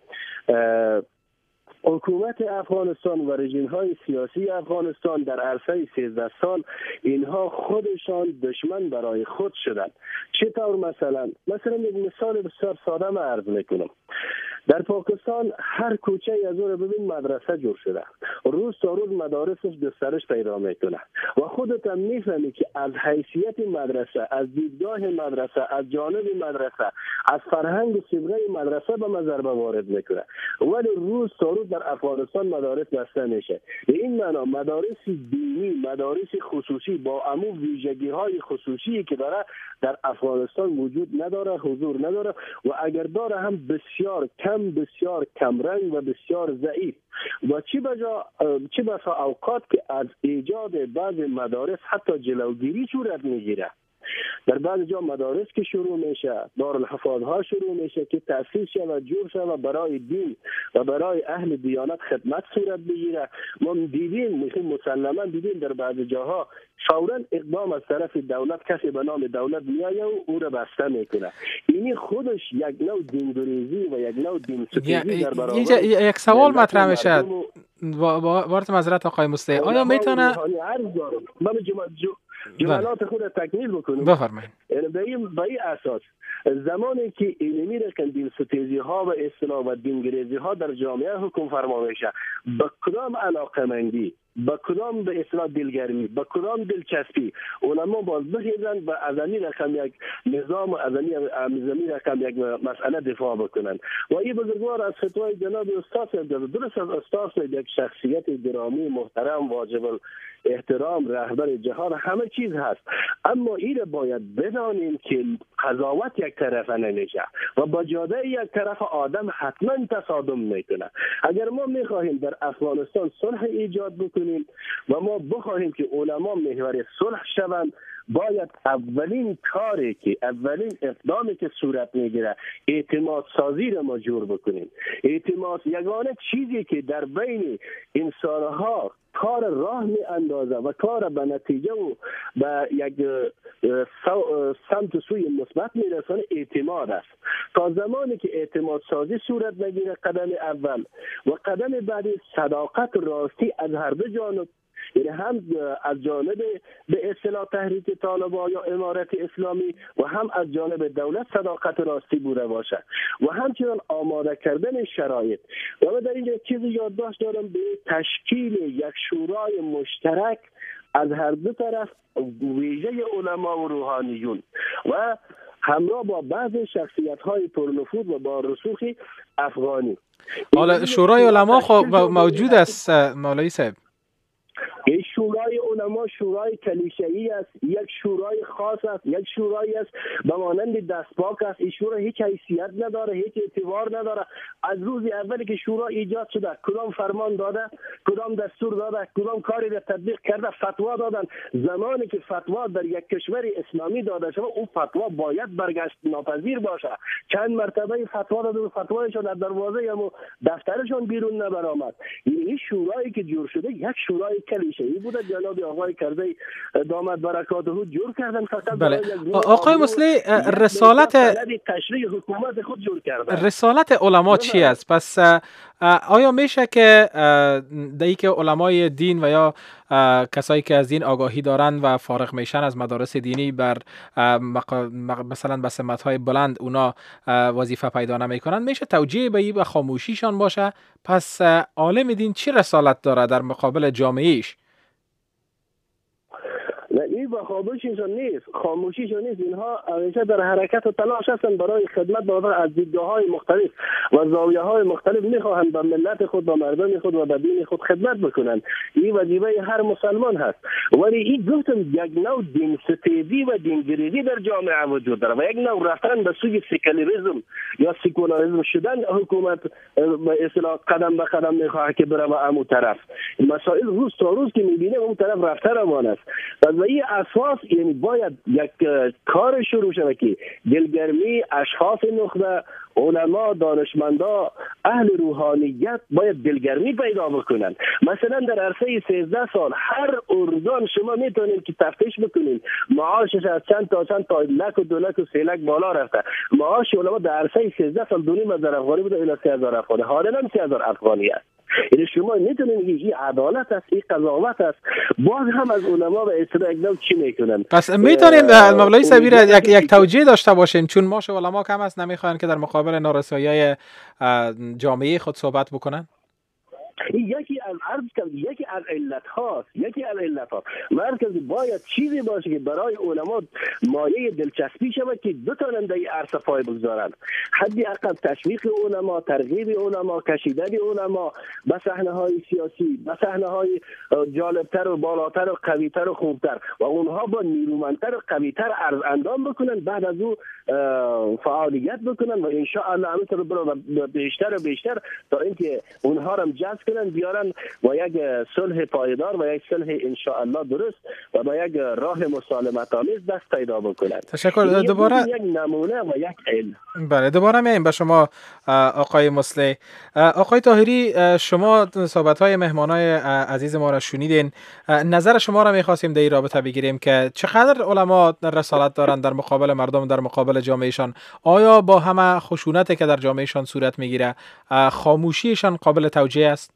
حکومت افغانستان و رژیم های سیاسی افغانستان در عرصه سیزده سال اینها خودشان دشمن برای خود شدند. چطور مثلا؟ مثلا یک مثال بسیار ساده ما عرض میکنم. در پاکستان هر کوچه از اون ببین مدرسه جور شده، روز تا روز مدارسش گسترش پیدا میکنه و خودت هم میفهمی که از حیثیت مدرسه، از دیدگاه مدرسه، از جانب مدرسه، از فرهنگ و سیبره مدرسه به مضربه وارد میکنه. ولی روز تا روز در افغانستان مدارس بسته میشه. به این معنا مدارس دینی، مدارس خصوصی با عموم ویژگی های خصوصی که داره در افغانستان وجود نداره، حضور نداره و اگر داره هم بسیار کم، بسیار کم رنگ و بسیار ضعیف. و چی بجا چی بسا اوقات که از ایجاد بعض مدارس حتی جلوگیری صورت میگیره. در بعض جا مدارس که شروع میشه، دارالحفاظها شروع میشه که تأسیس شه و جور شه و برای دین و برای اهل دیانت خدمت صورت بگیره. ما دیدیم، مسلما دیدیم در بعض جاها فوراً اقدام از طرف دولت، کسی به نام دولت میایه و او را بسته میکنه. اینی خودش یک نوع دینگریزی و یک نوع دین ستیزی در برابر. اینجا یک سوال مطرح میشه، وارد معذرت آقای مصطفی، آیا میتونه من جملات خود تکمیل بکنم؟ بفرمایید. به این به این اساس زمانی که اینمی رقم دین ستیزی ها و اصطلاح و دینگریزی ها در جامعه حکم فرما میشه، به کدام علاقمندی، با کدام به اصطلاح دلگرمی، با کدام دلچسپی علما باز بخیزند و از این رقم یک نظام و از این رقم یک مسئله دفاع بکنند. و این بزرگوار از فتوای جناب استاد صاحب، درست از استاد صاحب یک شخصیت گرامی محترم واجب احترام، رهبر جهان، همه چیز هست، اما این باید بدانیم که قضاوت یک طرفه نمیشه و با جاده یک طرف آدم حتما تصادم میکنه. اگر ما میخواهیم در افغانستان صلح ایجاد بکنیم و ما بخواهیم که علما محور صلح شوند، باید اولین کاری که اولین اقدامی که صورت میگیره اعتماد سازی را ما جور بکنیم. اعتماد یگانه چیزی که در بین انسانها کار راه می اندازه و کار به نتیجه و به یک سمت سوی مثبت می رسانه اعتماد است. تا زمانی که اعتماد سازی صورت نگیره، قدم اول و قدم بعدی صداقت راستی از هر دو جانب، یعنی هم از جانب به اصطلاح تحریک طالبان یا امارت اسلامی و هم از جانب دولت صداقت راستی بوده باشه و همچنین آماده کردن شرایط. و من در اینجا چیزی یادداشت دارم به تشکیل یک شورای مشترک از هر دو طرف، ویژه علما و روحانیون و همراه با بعض شخصیت‌های پرنفوذ و با رسوخ افغانی. حالا شورای علما خب موجود است مولوی صاحب. این شورای علما شورای کلیشه‌ای است، یک شورای خاص است، یک شورای است به مانند دستپاک است. این شورا هیچ حیثیت نداره، هیچ اعتبار نداره. از روز اولی که شورا ایجاد شده کدام فرمان داده، کدام دستور داده، کدام کاری را تطبیق کرده، فتوا دادن. زمانی که فتوا در یک کشور اسلامی داده شده، اون فتوا باید برگشت ناپذیر باشه. چند مرتبه فتوا داده و فتوایشون در دروازه یا دفترشون بیرون نبرآمد. این شورایی که جور شده یک شورای کلیشه‌ای بوده، جناب آقای کرزی دامت برکاته جور کردن. فقط بله. آقای مصلی، رسالت تشریع حکومت خود جور کردن. رسالت علما چی است؟ پس آیا میشه که دایی که علمای دین و یا کسایی که از دین آگاهی دارن و فارغ میشن از مدارس دینی بر مثلا به سمت‌های بلند اونا وظیفه پیدا نمیکنن، میشه توجیه به این و خاموشیشان باشه؟ پس عالم دین چی رسالت داره در مقابل جامعهش؟ نه، این با خاموشیشون نیست، خاموشیشون نیست. اینها همیشه در حرکت و تلاش هستند برای خدمت با از دیدگاه‌های مختلف و زاویه‌های مختلف میخواهند به ملت خود، به مردم خود و به دین خود خدمت بکنند. این وظیفه هر مسلمان هست. ولی این گفتم یک نوع دین ستیزی و دینگریزی در جامعه وجود داره و یک نوع رفتن به سوی سکولاریسم یا سکولاریسم شدن حکومت به اصطلاح قدم به قدم میخواد که بره به اون طرف. مسائل روز تا روز که میبینه اون طرف رفته روان است. و این اساس یعنی باید یک کار شروع شده که دلگرمی اشخاص نخبه، علما، دانشمندا، اهل روحانیت باید دلگرمی پیدا بکنن. مثلا در عرصه سیزده سال هر ارگان شما میتونید که تفتیش بکنید معاشش از چند تا چند تا لک و دو لک و سه لک بالا رفته. معاش علما در عرصه سیزده سال دو نیم هزار افغانی بوده الی سه هزار افغانی، حالا هم سه هزار افغانی است. یعنی شما میتونین که این عدالت است، این قضاوت است. باز هم از علما و اسرائیل چی میکنن؟ پس میتونین مولای صبیر یک یک توجیه داشته باشین، چون ماش علما کم است نمیخوان که در مقابل نارسایی‌های جامعه خود صحبت بکنن. یکی از عرض کرد یکی از علت هاست یکی از علت ها مرز کرد باید چیزی باشه که برای علما مایه دلچسبی شود که دو تا در این عرصه پای بگذارند. حدی اقل تشویق علما، ترغیب علما، کشیدن علما به صحنه های سیاسی، به صحنه های جالبتر و بالاتر و قویتر و خوبتر و اونها با نیرومندتر و قویتر عرض اندام بکنن، بعد از او فعالیت بکنن و ان شاء الله همینطور برو بیشتر و بیشتر تا اینکه اونها رو جذب کنن بیارن و یک صلح پایدار و یک صلح ان شاء الله درست و با یک راه مسالمت آمیز دست پیدا بکنن. تشکر. دوباره یک نمونه و یک علم. بله دوباره میایم به شما آقای مصلح. آقای طاهری، شما صحبت‌های مهمانای عزیز ما را شنیدین. نظر شما را می‌خواستیم در این رابطه بگیریم که چقدر علما رسالت دارند در مقابل مردم، در مقابل جامعهشان. آیا با همه خشونتی که در جامعهشان صورت میگیره خاموشیشان قابل توجیه است؟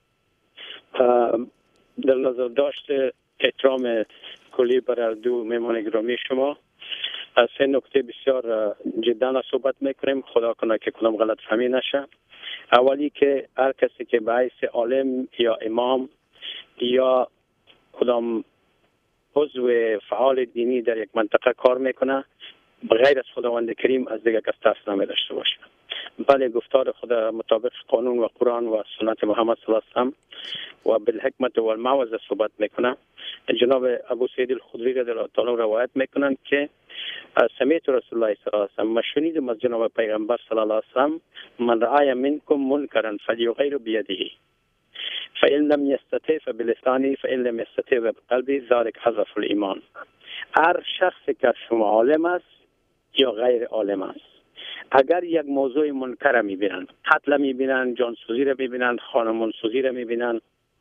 در نظر داشته احترام کلی برای دو مهمان گرامی شما، از سه نکته بسیار جدا صحبت میکنیم. خدا کنه که کدام غلط فهمی نشه. اولی که هر کسی که به حیث عالم یا امام یا کدام عضو فعال دینی در یک منطقه کار میکنه بغیر از خداوند کریم از دیگر کس ترس نمی‌داشته باشه. بله گفتار خدا مطابق قانون و قرآن و سنت محمد صلی الله علیه و سلم و بالحکمت و الموعظه صحبت میکنه. جناب ابو سعید الخدری رضی الله تعالی روایت میکنند که سمعت رسول الله صلی الله علیه و سلم، شنیدم از جناب پیغمبر صلی الله علیه و سلم، من رأی منکم منکرا فلیغیر بیده فإن لم يستطع فبلسانه فإن لم يستطع فبقلبه ذلك حذف الایمان. هر شخصی که شما عالم است یا غیر عالم است، اگر یک موضوع منکر را میبینن، قتل میبینن، جانسوزی را میبینن، خانمان سوزی را میبینن،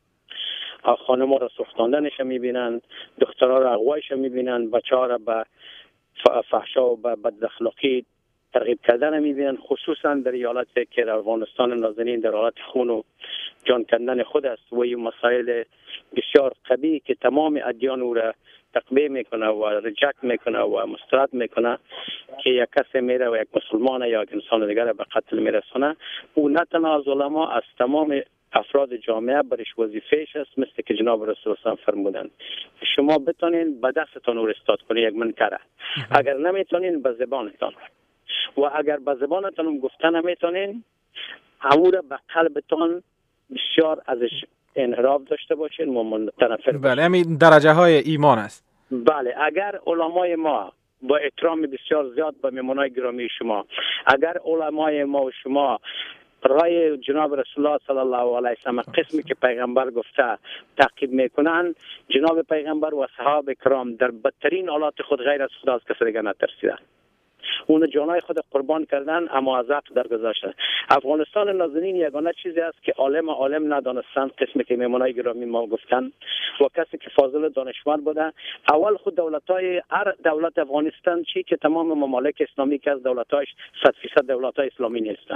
خانم را سوختاندنش را میبینن، دخترها را اغوایش را میبینن، بچه ها را به فحشا و به بداخلاقی ترغیب کردن میبینن، خصوصا در ایالتی که در افغانستان نازنین در حالت خون و جان کندن خود است و این مسائل بسیار قوی که تمام ادیان او را تقبیه میکنه و رجکت میکنه و مسترد میکنه که یک کسی میره و یک مسلمان یا یک انسان دیگر به قتل میرسونه. او نه تنها از علما، از تمام افراد جامعه برش وظیفهش است، مثل که جناب رسول الله فرمودند شما بتونین به دستتان او استاد کنید یک منکره، اگر نمیتونین به زبانتان و اگر به زبانتان گفتن نمیتونین او را به قلبتان بسیار ازش انحراف داشته باشین و متنفر. بله همین درجه های ایمان است. بله اگر علمای ما با احترام بسیار زیاد به مهمانای گرامی شما، اگر علمای ما و شما رای جناب رسول الله صلی الله علیه و سلم قسمی که پیغمبر گفته تعقیب میکنن، جناب پیغمبر و صحابه کرام در بدترین حالات خود غیر از خدا از کسی دیگر نترسیدن. اون جانای خود قربان کردن اما از حق درگذاشتن. افغانستان نازنین یگانه چیزی است که عالم عالم ندانستن، قسمی که میمونای گرامی ما گفتن و کسی که فاضل دانشمند بوده. اول خود دولت‌های هر دولت افغانستان چی که تمام ممالک اسلامی که از دولت‌هاش صد درصد دولت‌های اسلامی نیستن،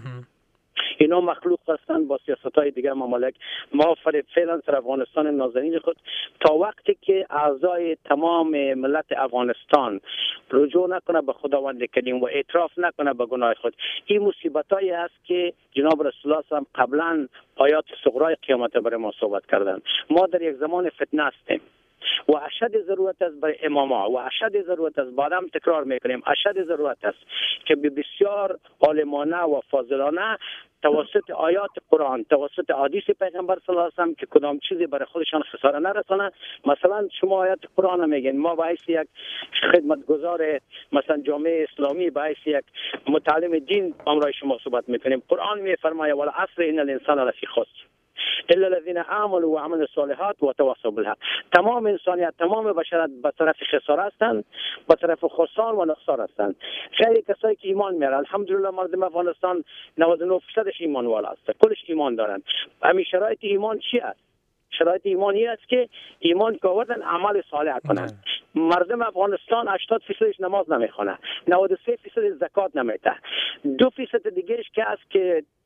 اینا مخلوق هستند با سیاست‌های دیگر ممالک. ما فعلا در افغانستان نازنین خود تا وقتی که اعضای تمام ملت افغانستان رجوع نکنه به خداوند کریم و اعتراف نکنه به گناه خود، این مصیبتایی است که جناب رسول الله صلی الله علیه و قبلا آیات صغرای قیامت برای ما صحبت کردند. ما در یک زمان فتنه هستیم و اشد ضرورت است برای اماما و اشد ضرورت است، بعدم تکرار میکنیم، اشد ضرورت است که به بسیار عالمانه و فاضلانه توسط آیات قرآن، توسط حدیث پیغمبر صلی الله علیه و سلم که کدام چیزی برای خودشان خساره نرسانه. مثلا شما آیات قرآن میگین، ما باعث یک خدمتگزار مثلا جامعه اسلامی، باعث یک متعلم دین امرای شما صحبت میکنیم. قرآن میفرماید والعصر ان الانسان لفی خسر الا الذين آمنوا وعملوا الصالحات وتواصوا بالحق. تمام انسانیت، تمام بشریت به طرف خساره هستند، به طرف خسران و نقصان هستند. خیلی کسایی که ایمان میارن، الحمدلله مردم افغانستان نود و نه درصدش ایمان والا هستند، کلش ایمان دارن. همین شرایط ایمان چی است؟ شرایط ایمانی است که ایمان که آوردن عمل صالح کنند. مردم افغانستان هشتاد درصدش نماز نمیخونه، نود و سه درصد زکات نمیده، دو درصد دیگهش که است که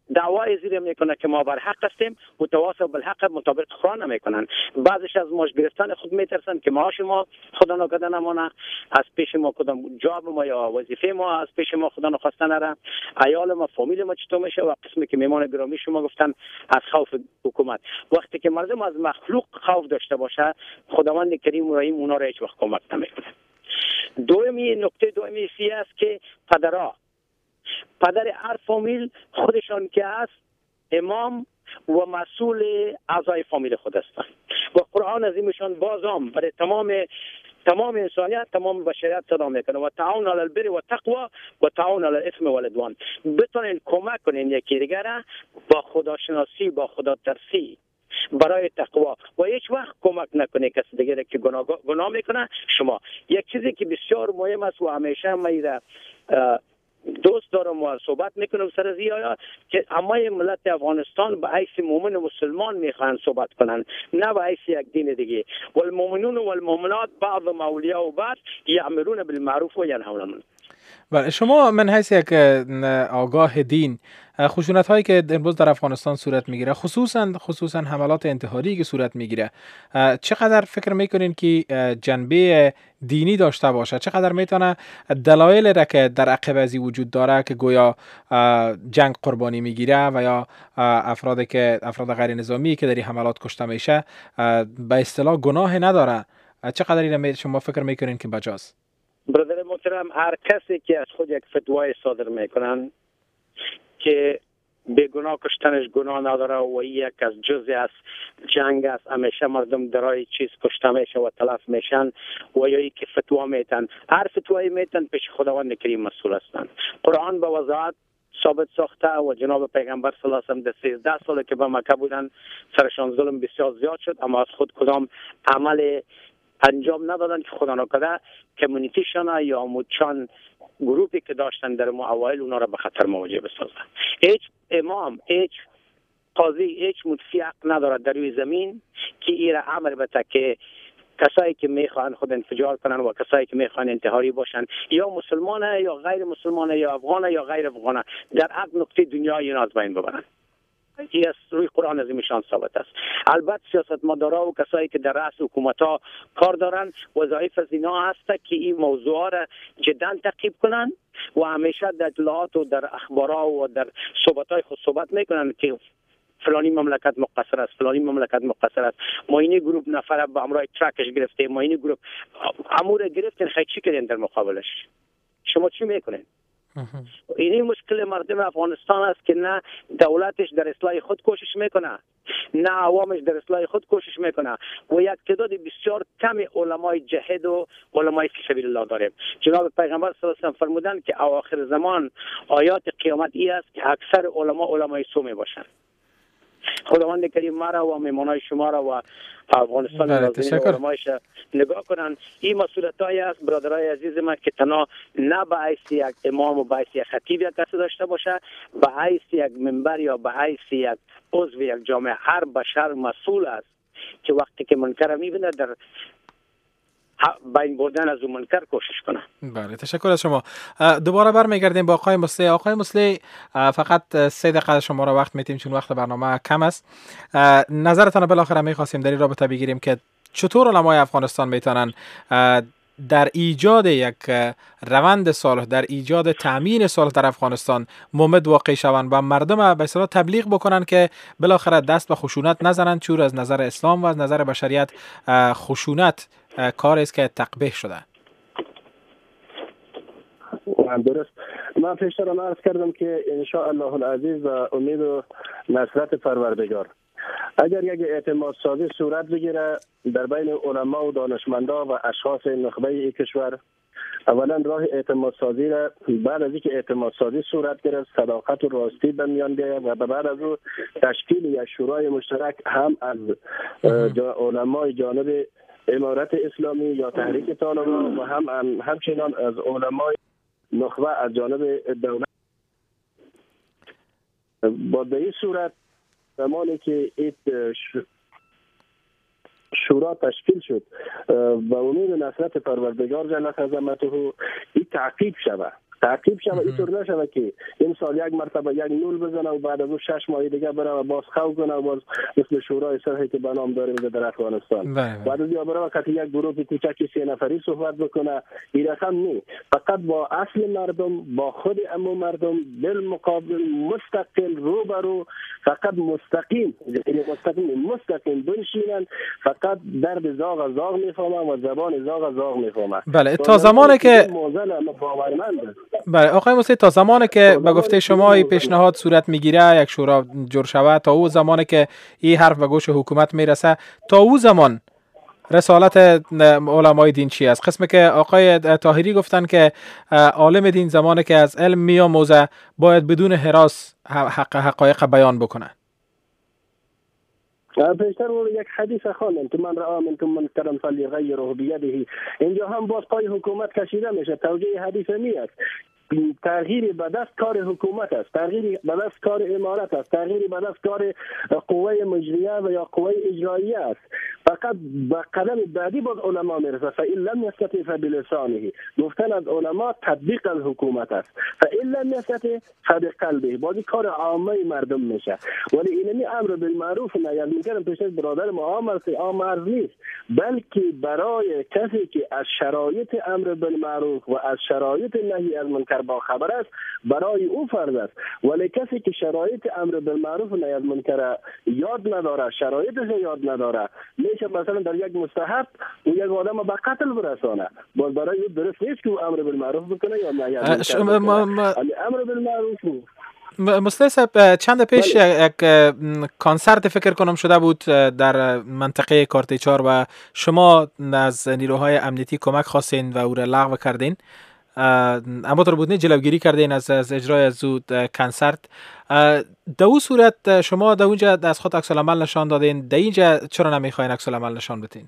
دعوای زیر میکنه که ما بر حق هستیم، متواصل بالحق مطابق قرآن میکنن. بعضش از ماش گرفتن خود میترسن که ما شما خدا نکرده نمونه از پیش ما کدام جاب ما یا وظیفه ما از پیش ما خدا نخواسته نره، عیال ما فامیل ما چطور میشه. و قسمی که میمان گرامی شما گفتن از خوف حکومت، وقتی که مردم از مخلوق خوف داشته باشه خداوند کریم و رحیم اونا را هیچ وقت کمک نمیکنه. دومی نکته دومی سی است که پدرها، پدر هر فامیل خودشان که است امام و مسئول اعضای فامیل خود هستند و قرآن عظیمشان بازم برای تمام تمام انسانیت تمام بشریت صدا میکنه و تعاون علی البر و تقوا و تعاون علی الاثم و العدوان. بتونین کمک کنین یکی دیگر با خداشناسی با خدا ترسی برای تقوا و هیچ وقت کمک نکنه کسی دیگه که گناه گناه میکنه. شما یک چیزی که بسیار مهم است و همیشه من دوست دارم و صحبت میکنم سر زیایا که همه ملت افغانستان به حیث مؤمن و مسلمان میخوان صحبت کنن، نه به حیث یک دین دیگه. والمؤمنون والمؤمنات بعضهم اولیاء بعض یأمرون بالمعروف و ینهون عن المنکر. بله، شما من حیث یک آگاه دین خشونت هایی که امروز در افغانستان صورت میگیره، خصوصا خصوصا حملات انتحاری که صورت میگیره، چقدر فکر میکنین که جنبه دینی داشته باشه؟ چقدر میتونه دلایل را که در عقب ازی وجود داره که گویا جنگ قربانی میگیره و یا افرادی که افراد غیر نظامی که در این حملات کشته میشه به اصطلاح گناه نداره، چقدر این شما فکر میکنین که بجاست؟ برادر محترم، هر کسی که از خود یک فتوای صادر میکنن که بیگناه کشتنش گناه نداره و یک از جزء از جنگ است، همیشه مردم درای چیز کشته میشه و تلف میشن و یا که فتوا میتن، هر فتوایی میتن پیش خداوند کریم مسئول هستند. قرآن به وضاحت ثابت ساخته و جناب پیغمبر صلی الله علیه و آله سیزده ساله که به مکه بودن سرشان ظلم بسیار زیاد شد، اما از خود کدام عمل انجام ندادن که خدا نکرده کمیونیتیشان یا مچان گروپی که داشتن در اوایل اونا را به خطر مواجه بسازن. هیچ امام، هیچ قاضی، هیچ مفتی حق ندارد در روی زمین که این را امر بده که کسایی که میخوان خود انفجار کنن و کسایی که میخوان انتحاری باشن یا مسلمانه یا غیر مسلمانه یا افغانه یا غیر افغانه در هر نقطه دنیا اینا از بین ببرن. این از روی قرآن عظیمشان ثابت است. البته سیاستمدارا و کسایی که در رأس حکومت‌ها کار دارن وظایف از اینا هست که این موضوع را جدا تعقیب کنن و همیشه در اطلاعات و در اخبارها و در صحبت‌های خود صحبت میکنن که فلانی مملکت مقصر است، فلانی مملکت مقصر است، ما این گروه نفر به امرای ترکش گرفته، ما این گروه امور گرفتن، خیلی چی کردین در مقابلش؟ شما چی میکنین؟ اینی مشکل مردم افغانستان است که نه دولتش در اصلاح خود کوشش میکنه، نه عوامش در اصلاح خود کوشش میکنه و یک تعداد بسیار کم علمای جهاد و علمای فی سبیل الله داریم. جناب پیغمبر صلی الله علیه و آله فرمودند که آخر زمان آیات قیامت ای است که اکثر علما علمای سو میباشند. خداوند کریم مرا و میمانای شما را و افغانستان ناظرین علمایش نگاه کنن. این مسئولیت‌هایی است برادرای عزیز من که تنها نه به حیث یک امام و به حیث یک خطیب یک کسی داشته باشه، به حیث یک منبر یا به حیث یک عضو یک جامعه، هر بشر مسئول است که وقتی که منکر میبینه در بین بردن از اون منکر کوشش کنه. بله، تشکر از شما. دوباره برمیگردیم با آقای مسلی. آقای مسلی، فقط سه دقیقه شما را وقت میتیم چون وقت برنامه کم است. نظرتان بالاخره میخواستیم در این رابطه بگیریم که چطور علمای افغانستان میتونن در ایجاد یک روند صلح، در ایجاد تامین صلح در افغانستان ممد واقع شوند و مردم به اصطلاح تبلیغ بکنن که بالاخره دست به خشونت نزنن، چون از نظر اسلام و از نظر بشریت خشونت کاری است که تقبیح شده. درست. من پیشتر عرض کردم که ان شاء الله العزیز و امید و نصرت پروردگار اگر یک اعتماد سازی صورت بگیره در بین علما و دانشمندا و اشخاص نخبه این کشور، اولا راه اعتماد سازی را بعد از اینکه اعتماد سازی صورت گرفت صداقت و راستی به میان بیاید و بعد از او تشکیل یک شورای مشترک هم از علمای جانب امارت اسلامی یا تحریک طالبان و هم همچنان از علمای نخبه از جانب دولت. با به این صورت زمانی که این شورا تشکیل شد و امید نصرت پروردگار جل عظمته این تعقیب شود تعقیب شود. اینطور نشود که این سال یک مرتبه یک نول بزنه و بعد از اون شش ماه دیگه بره و باز خو کنه و باز مثل شورای صلح که به نام داریم در افغانستان بعد از یا بره وقتی یک گروه کوچک سه نفری صحبت بکنه. این رقم نی، فقط با اصل مردم، با خود امو مردم بالمقابل مستقل روبرو، فقط مستقیم مستقیم مستقیم بنشینن، فقط درد زاغ زاغ میفهمن و زبان زاغ زاغ میفهمن. بله تا زمانی که بله آقای موسوی تا زمانی که به گفته شما این پیشنهاد صورت میگیره یک شورا جور شود، تا او زمانی که این حرف به گوش حکومت میرسه، تا او زمان رسالت علمای دین چی است؟ قسمی که آقای طاهری گفتن که عالم دین زمانی که از علم میآموزه باید بدون هراس حق حقایق بیان بکنه. پیشتر رو یک حدیث خواندم که من رأى منكم منکرا فلیغیره بیده. اینجا هم باز پای حکومت کشیده میشه. توجیه حدیث نیست. تغییر به دست کار حکومت است، تغییر به دست کار امارت است، تغییر به دست کار قوه مجریه و یا قوه اجراییه است. فقط به قدم بعدی باز علما میرسه. فإن لم يستطع فبلسانه. گفتن از علما تطبیق الحکومت است. فإن لم يستطع فبقلبه. بازی کار عامه مردم میشه. ولی اینمی امر بالمعروف و نهی عن المنکر پیش از برادر ما عام نیست، بلکه برای کسی که از شرایط امر بالمعروف و از شرایط نهی عن المنکر با خبر است، برای او فرض است. ولی کسی که شرایط امر بالمعروف و نهی عن المنکر یاد نداره، شرایطش یاد نداره، میشه مثلا در یک مستحب و یک آدم به قتل برسانه. باز برای او درست نیست که امر بالمعروف بکنه یا نهی عن المنکر. امر بالمعروف مصطفی صاحب چند پیش یک کنسرت فکر کنم شده بود در منطقه کارتیچار و شما از نیروهای امنیتی کمک خواستین و او را لغو کردین، اما طور بود نه جلوگیری کردین از, از اجرای زود کنسرت. در اون صورت شما در اونجا از خود عکس العمل نشان دادین، در اینجا چرا نمیخواین عکس العمل نشان بدین؟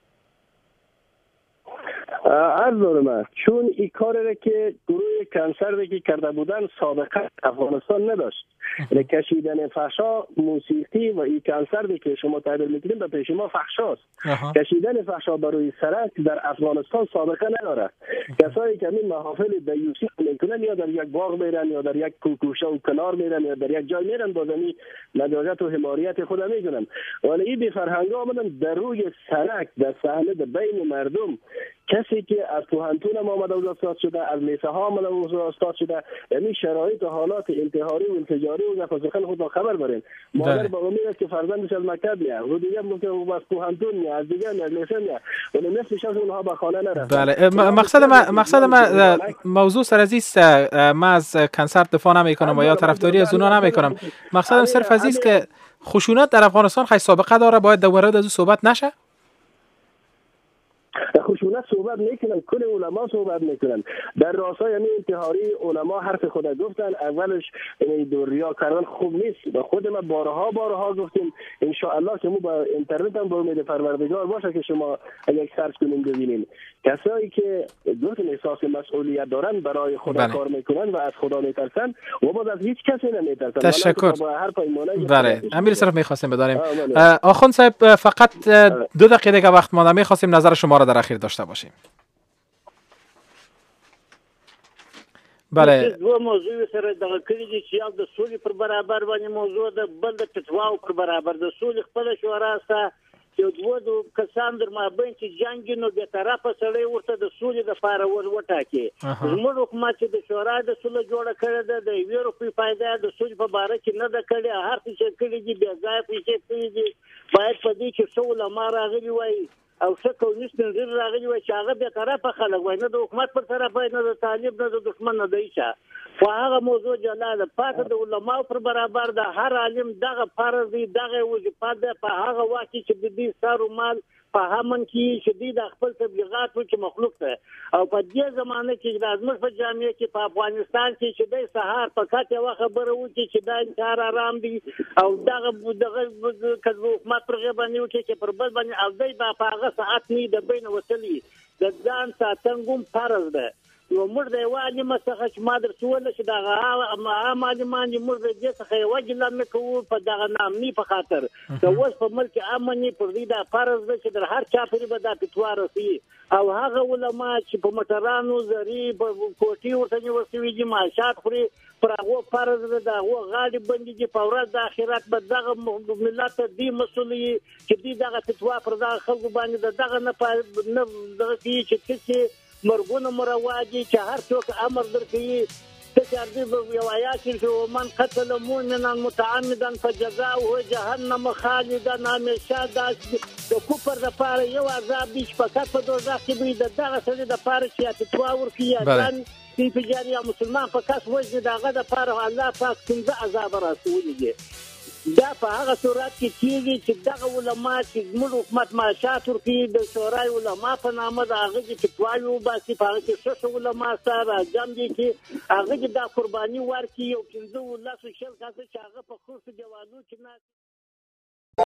عرض دارم چون این کاری را که گروه کنسرتی که کرده بودن سابقه افغانستان نداشت. کشیدن فحشا موسیقی و این کنسرتی که شما تعبیر میکنید به پیش ما فحشاست. کشیدن فحشا بروی سرک در افغانستان سابقه نداره. کسایی که این محافل دیوسی میکنن یا در یک باغ میرن یا در یک کوکوشه و کنار میرن یا در یک جای میرن بازمی نجاجت و حمایت خود میکنن. ولی این بی فرهنگا آمدن در روی سرک در صحنه بین مردم، کسی که از پوهنتون هم آمده و استاد شده، از لیسه ها آمده و استاد شده، یعنی شرایط و حالات انتحاری و انفجاری و نفسخن خود را خبر برین. مادر با امید است که فرزندش از مکتب میاد و دیگه ممکن از پوهنتون میاد، از دیگه از لیسه میاد، ولی نصفش از اونها به خانه نرفت. بله مقصد ما مقصد ما موضوع سر از است، ما از کنسرت دفاع نمیکنم و یا طرفداری از اونها نمیکنم. مقصدم صرف از است که خشونت در افغانستان خیلی سابقه داره، باید دوباره از صحبت نشه. خشونت صحبت میکنن، کل علما صحبت میکنن در راستای همین انتحاری. علما حرف خود گفتن، اولش این دوریا کردن خوب نیست. با خود ما بارها بارها گفتیم ان شاء الله که ما با اینترنت هم با امید پروردگار باشه که شما یک سرچ کنین ببینین کسایی که گفتن احساس مسئولیت دارن برای خدا کار میکنن و از خدا میترسن و باز از هیچ کسی نمیترسن. تشکر. بله امیر صرف میخواستیم بداریم. آخوند صاحب فقط دو دقیقه که وقت مونده، میخواستیم نظر شما را در اخیر داشته باشیم. بله دو موضوع سره دغه کړي دي چې یو د سولې پر برابر باندې موضوع ده، بل د فتواو پر برابر د سولې خپل شورا سره یو دوه دو کسان در مابین چې جنگ نو به طرفه سره ورته د سولې د لپاره ور وټاکي. زموږ حکومت چې د شورا د سولې جوړه کړې ده د یو روپی فائدہ د سولې په باره کې نه ده کړې، هر څه چې کړي دي بیا ځای پیسې کړي دي. باید په دې کې څو علما راغلي وای او څه کونیست نظر راغلی وای چې هغه به طرفه خلک وای، نه د حکومت پر طرف وای، نه د طالب، نه د دشمن، نه د هیچا. خو هغه موضوع جلاله پاتې د علماو پر برابر ده. هر عالم دغه فرض دی، دغه وظیفه ده په هغه وخت کې چې د دې سر مال په همن کې شدید خپل تبلیغات وکړي مخلوق ته. او په دې زمانه کې د ازمر په جامعه کې په افغانستان کې چې د سهار په کاته وا خبره وکړي چې دا انکار آرام دي او دغه دغه کله حکومت پر غبنې وکړي چې پر بل باندې او دای په هغه ساعت نه د بین وسلې د ځان ساتنګم فرض ده. نو موږ د یو عالم څخه چې ما درته وویل چې دغه عام عالمان دي موږ د دې څخه یوه ګیله نه کوو په دغه ناامني په خاطر که اوس په ملک امن پر دې دا فرض ده چې در هر چا پورې به دا فتوا رسي او هغه علما چې په موټرانو زري په کوټې ورته نیول شوي دي معاشات خوري پر هغو فرض ده د هغو غاړې بندې دي په ورځ د آخرت به دغه ملت دې مسؤل وي چې دوی دغه فتوا پر دغه خلکو باندې د دغه نه دغه کوي چې څه مرګونه مروا دي چې هر څوک امر درکوي تشرد یو آیات چې من قتل مؤمنا متعمدا فجزاؤه جهنم خالدا همیشه د کفر لپاره یو عذاب دي چې فقط په دوزخ کې وي د دغه سړي لپاره چې فتوا ورکړي ځان دې په یا مسلمان په کس وجه دغه لپاره الله پاک څنګه عذاب راځولي دي دا په هغه صورت کې کېږي چې دغه علما چې زموږ حکومت معاشات ورکوي د شورای علما په نامه د هغه چې فتواوې وباسي په هغه کې ښه ښه علما سره راجم دي چې هغه چې دا قرباني ورکړي یو پنځه ولسو شل کسه چې هغه په خصوصي دیوالو کې ناست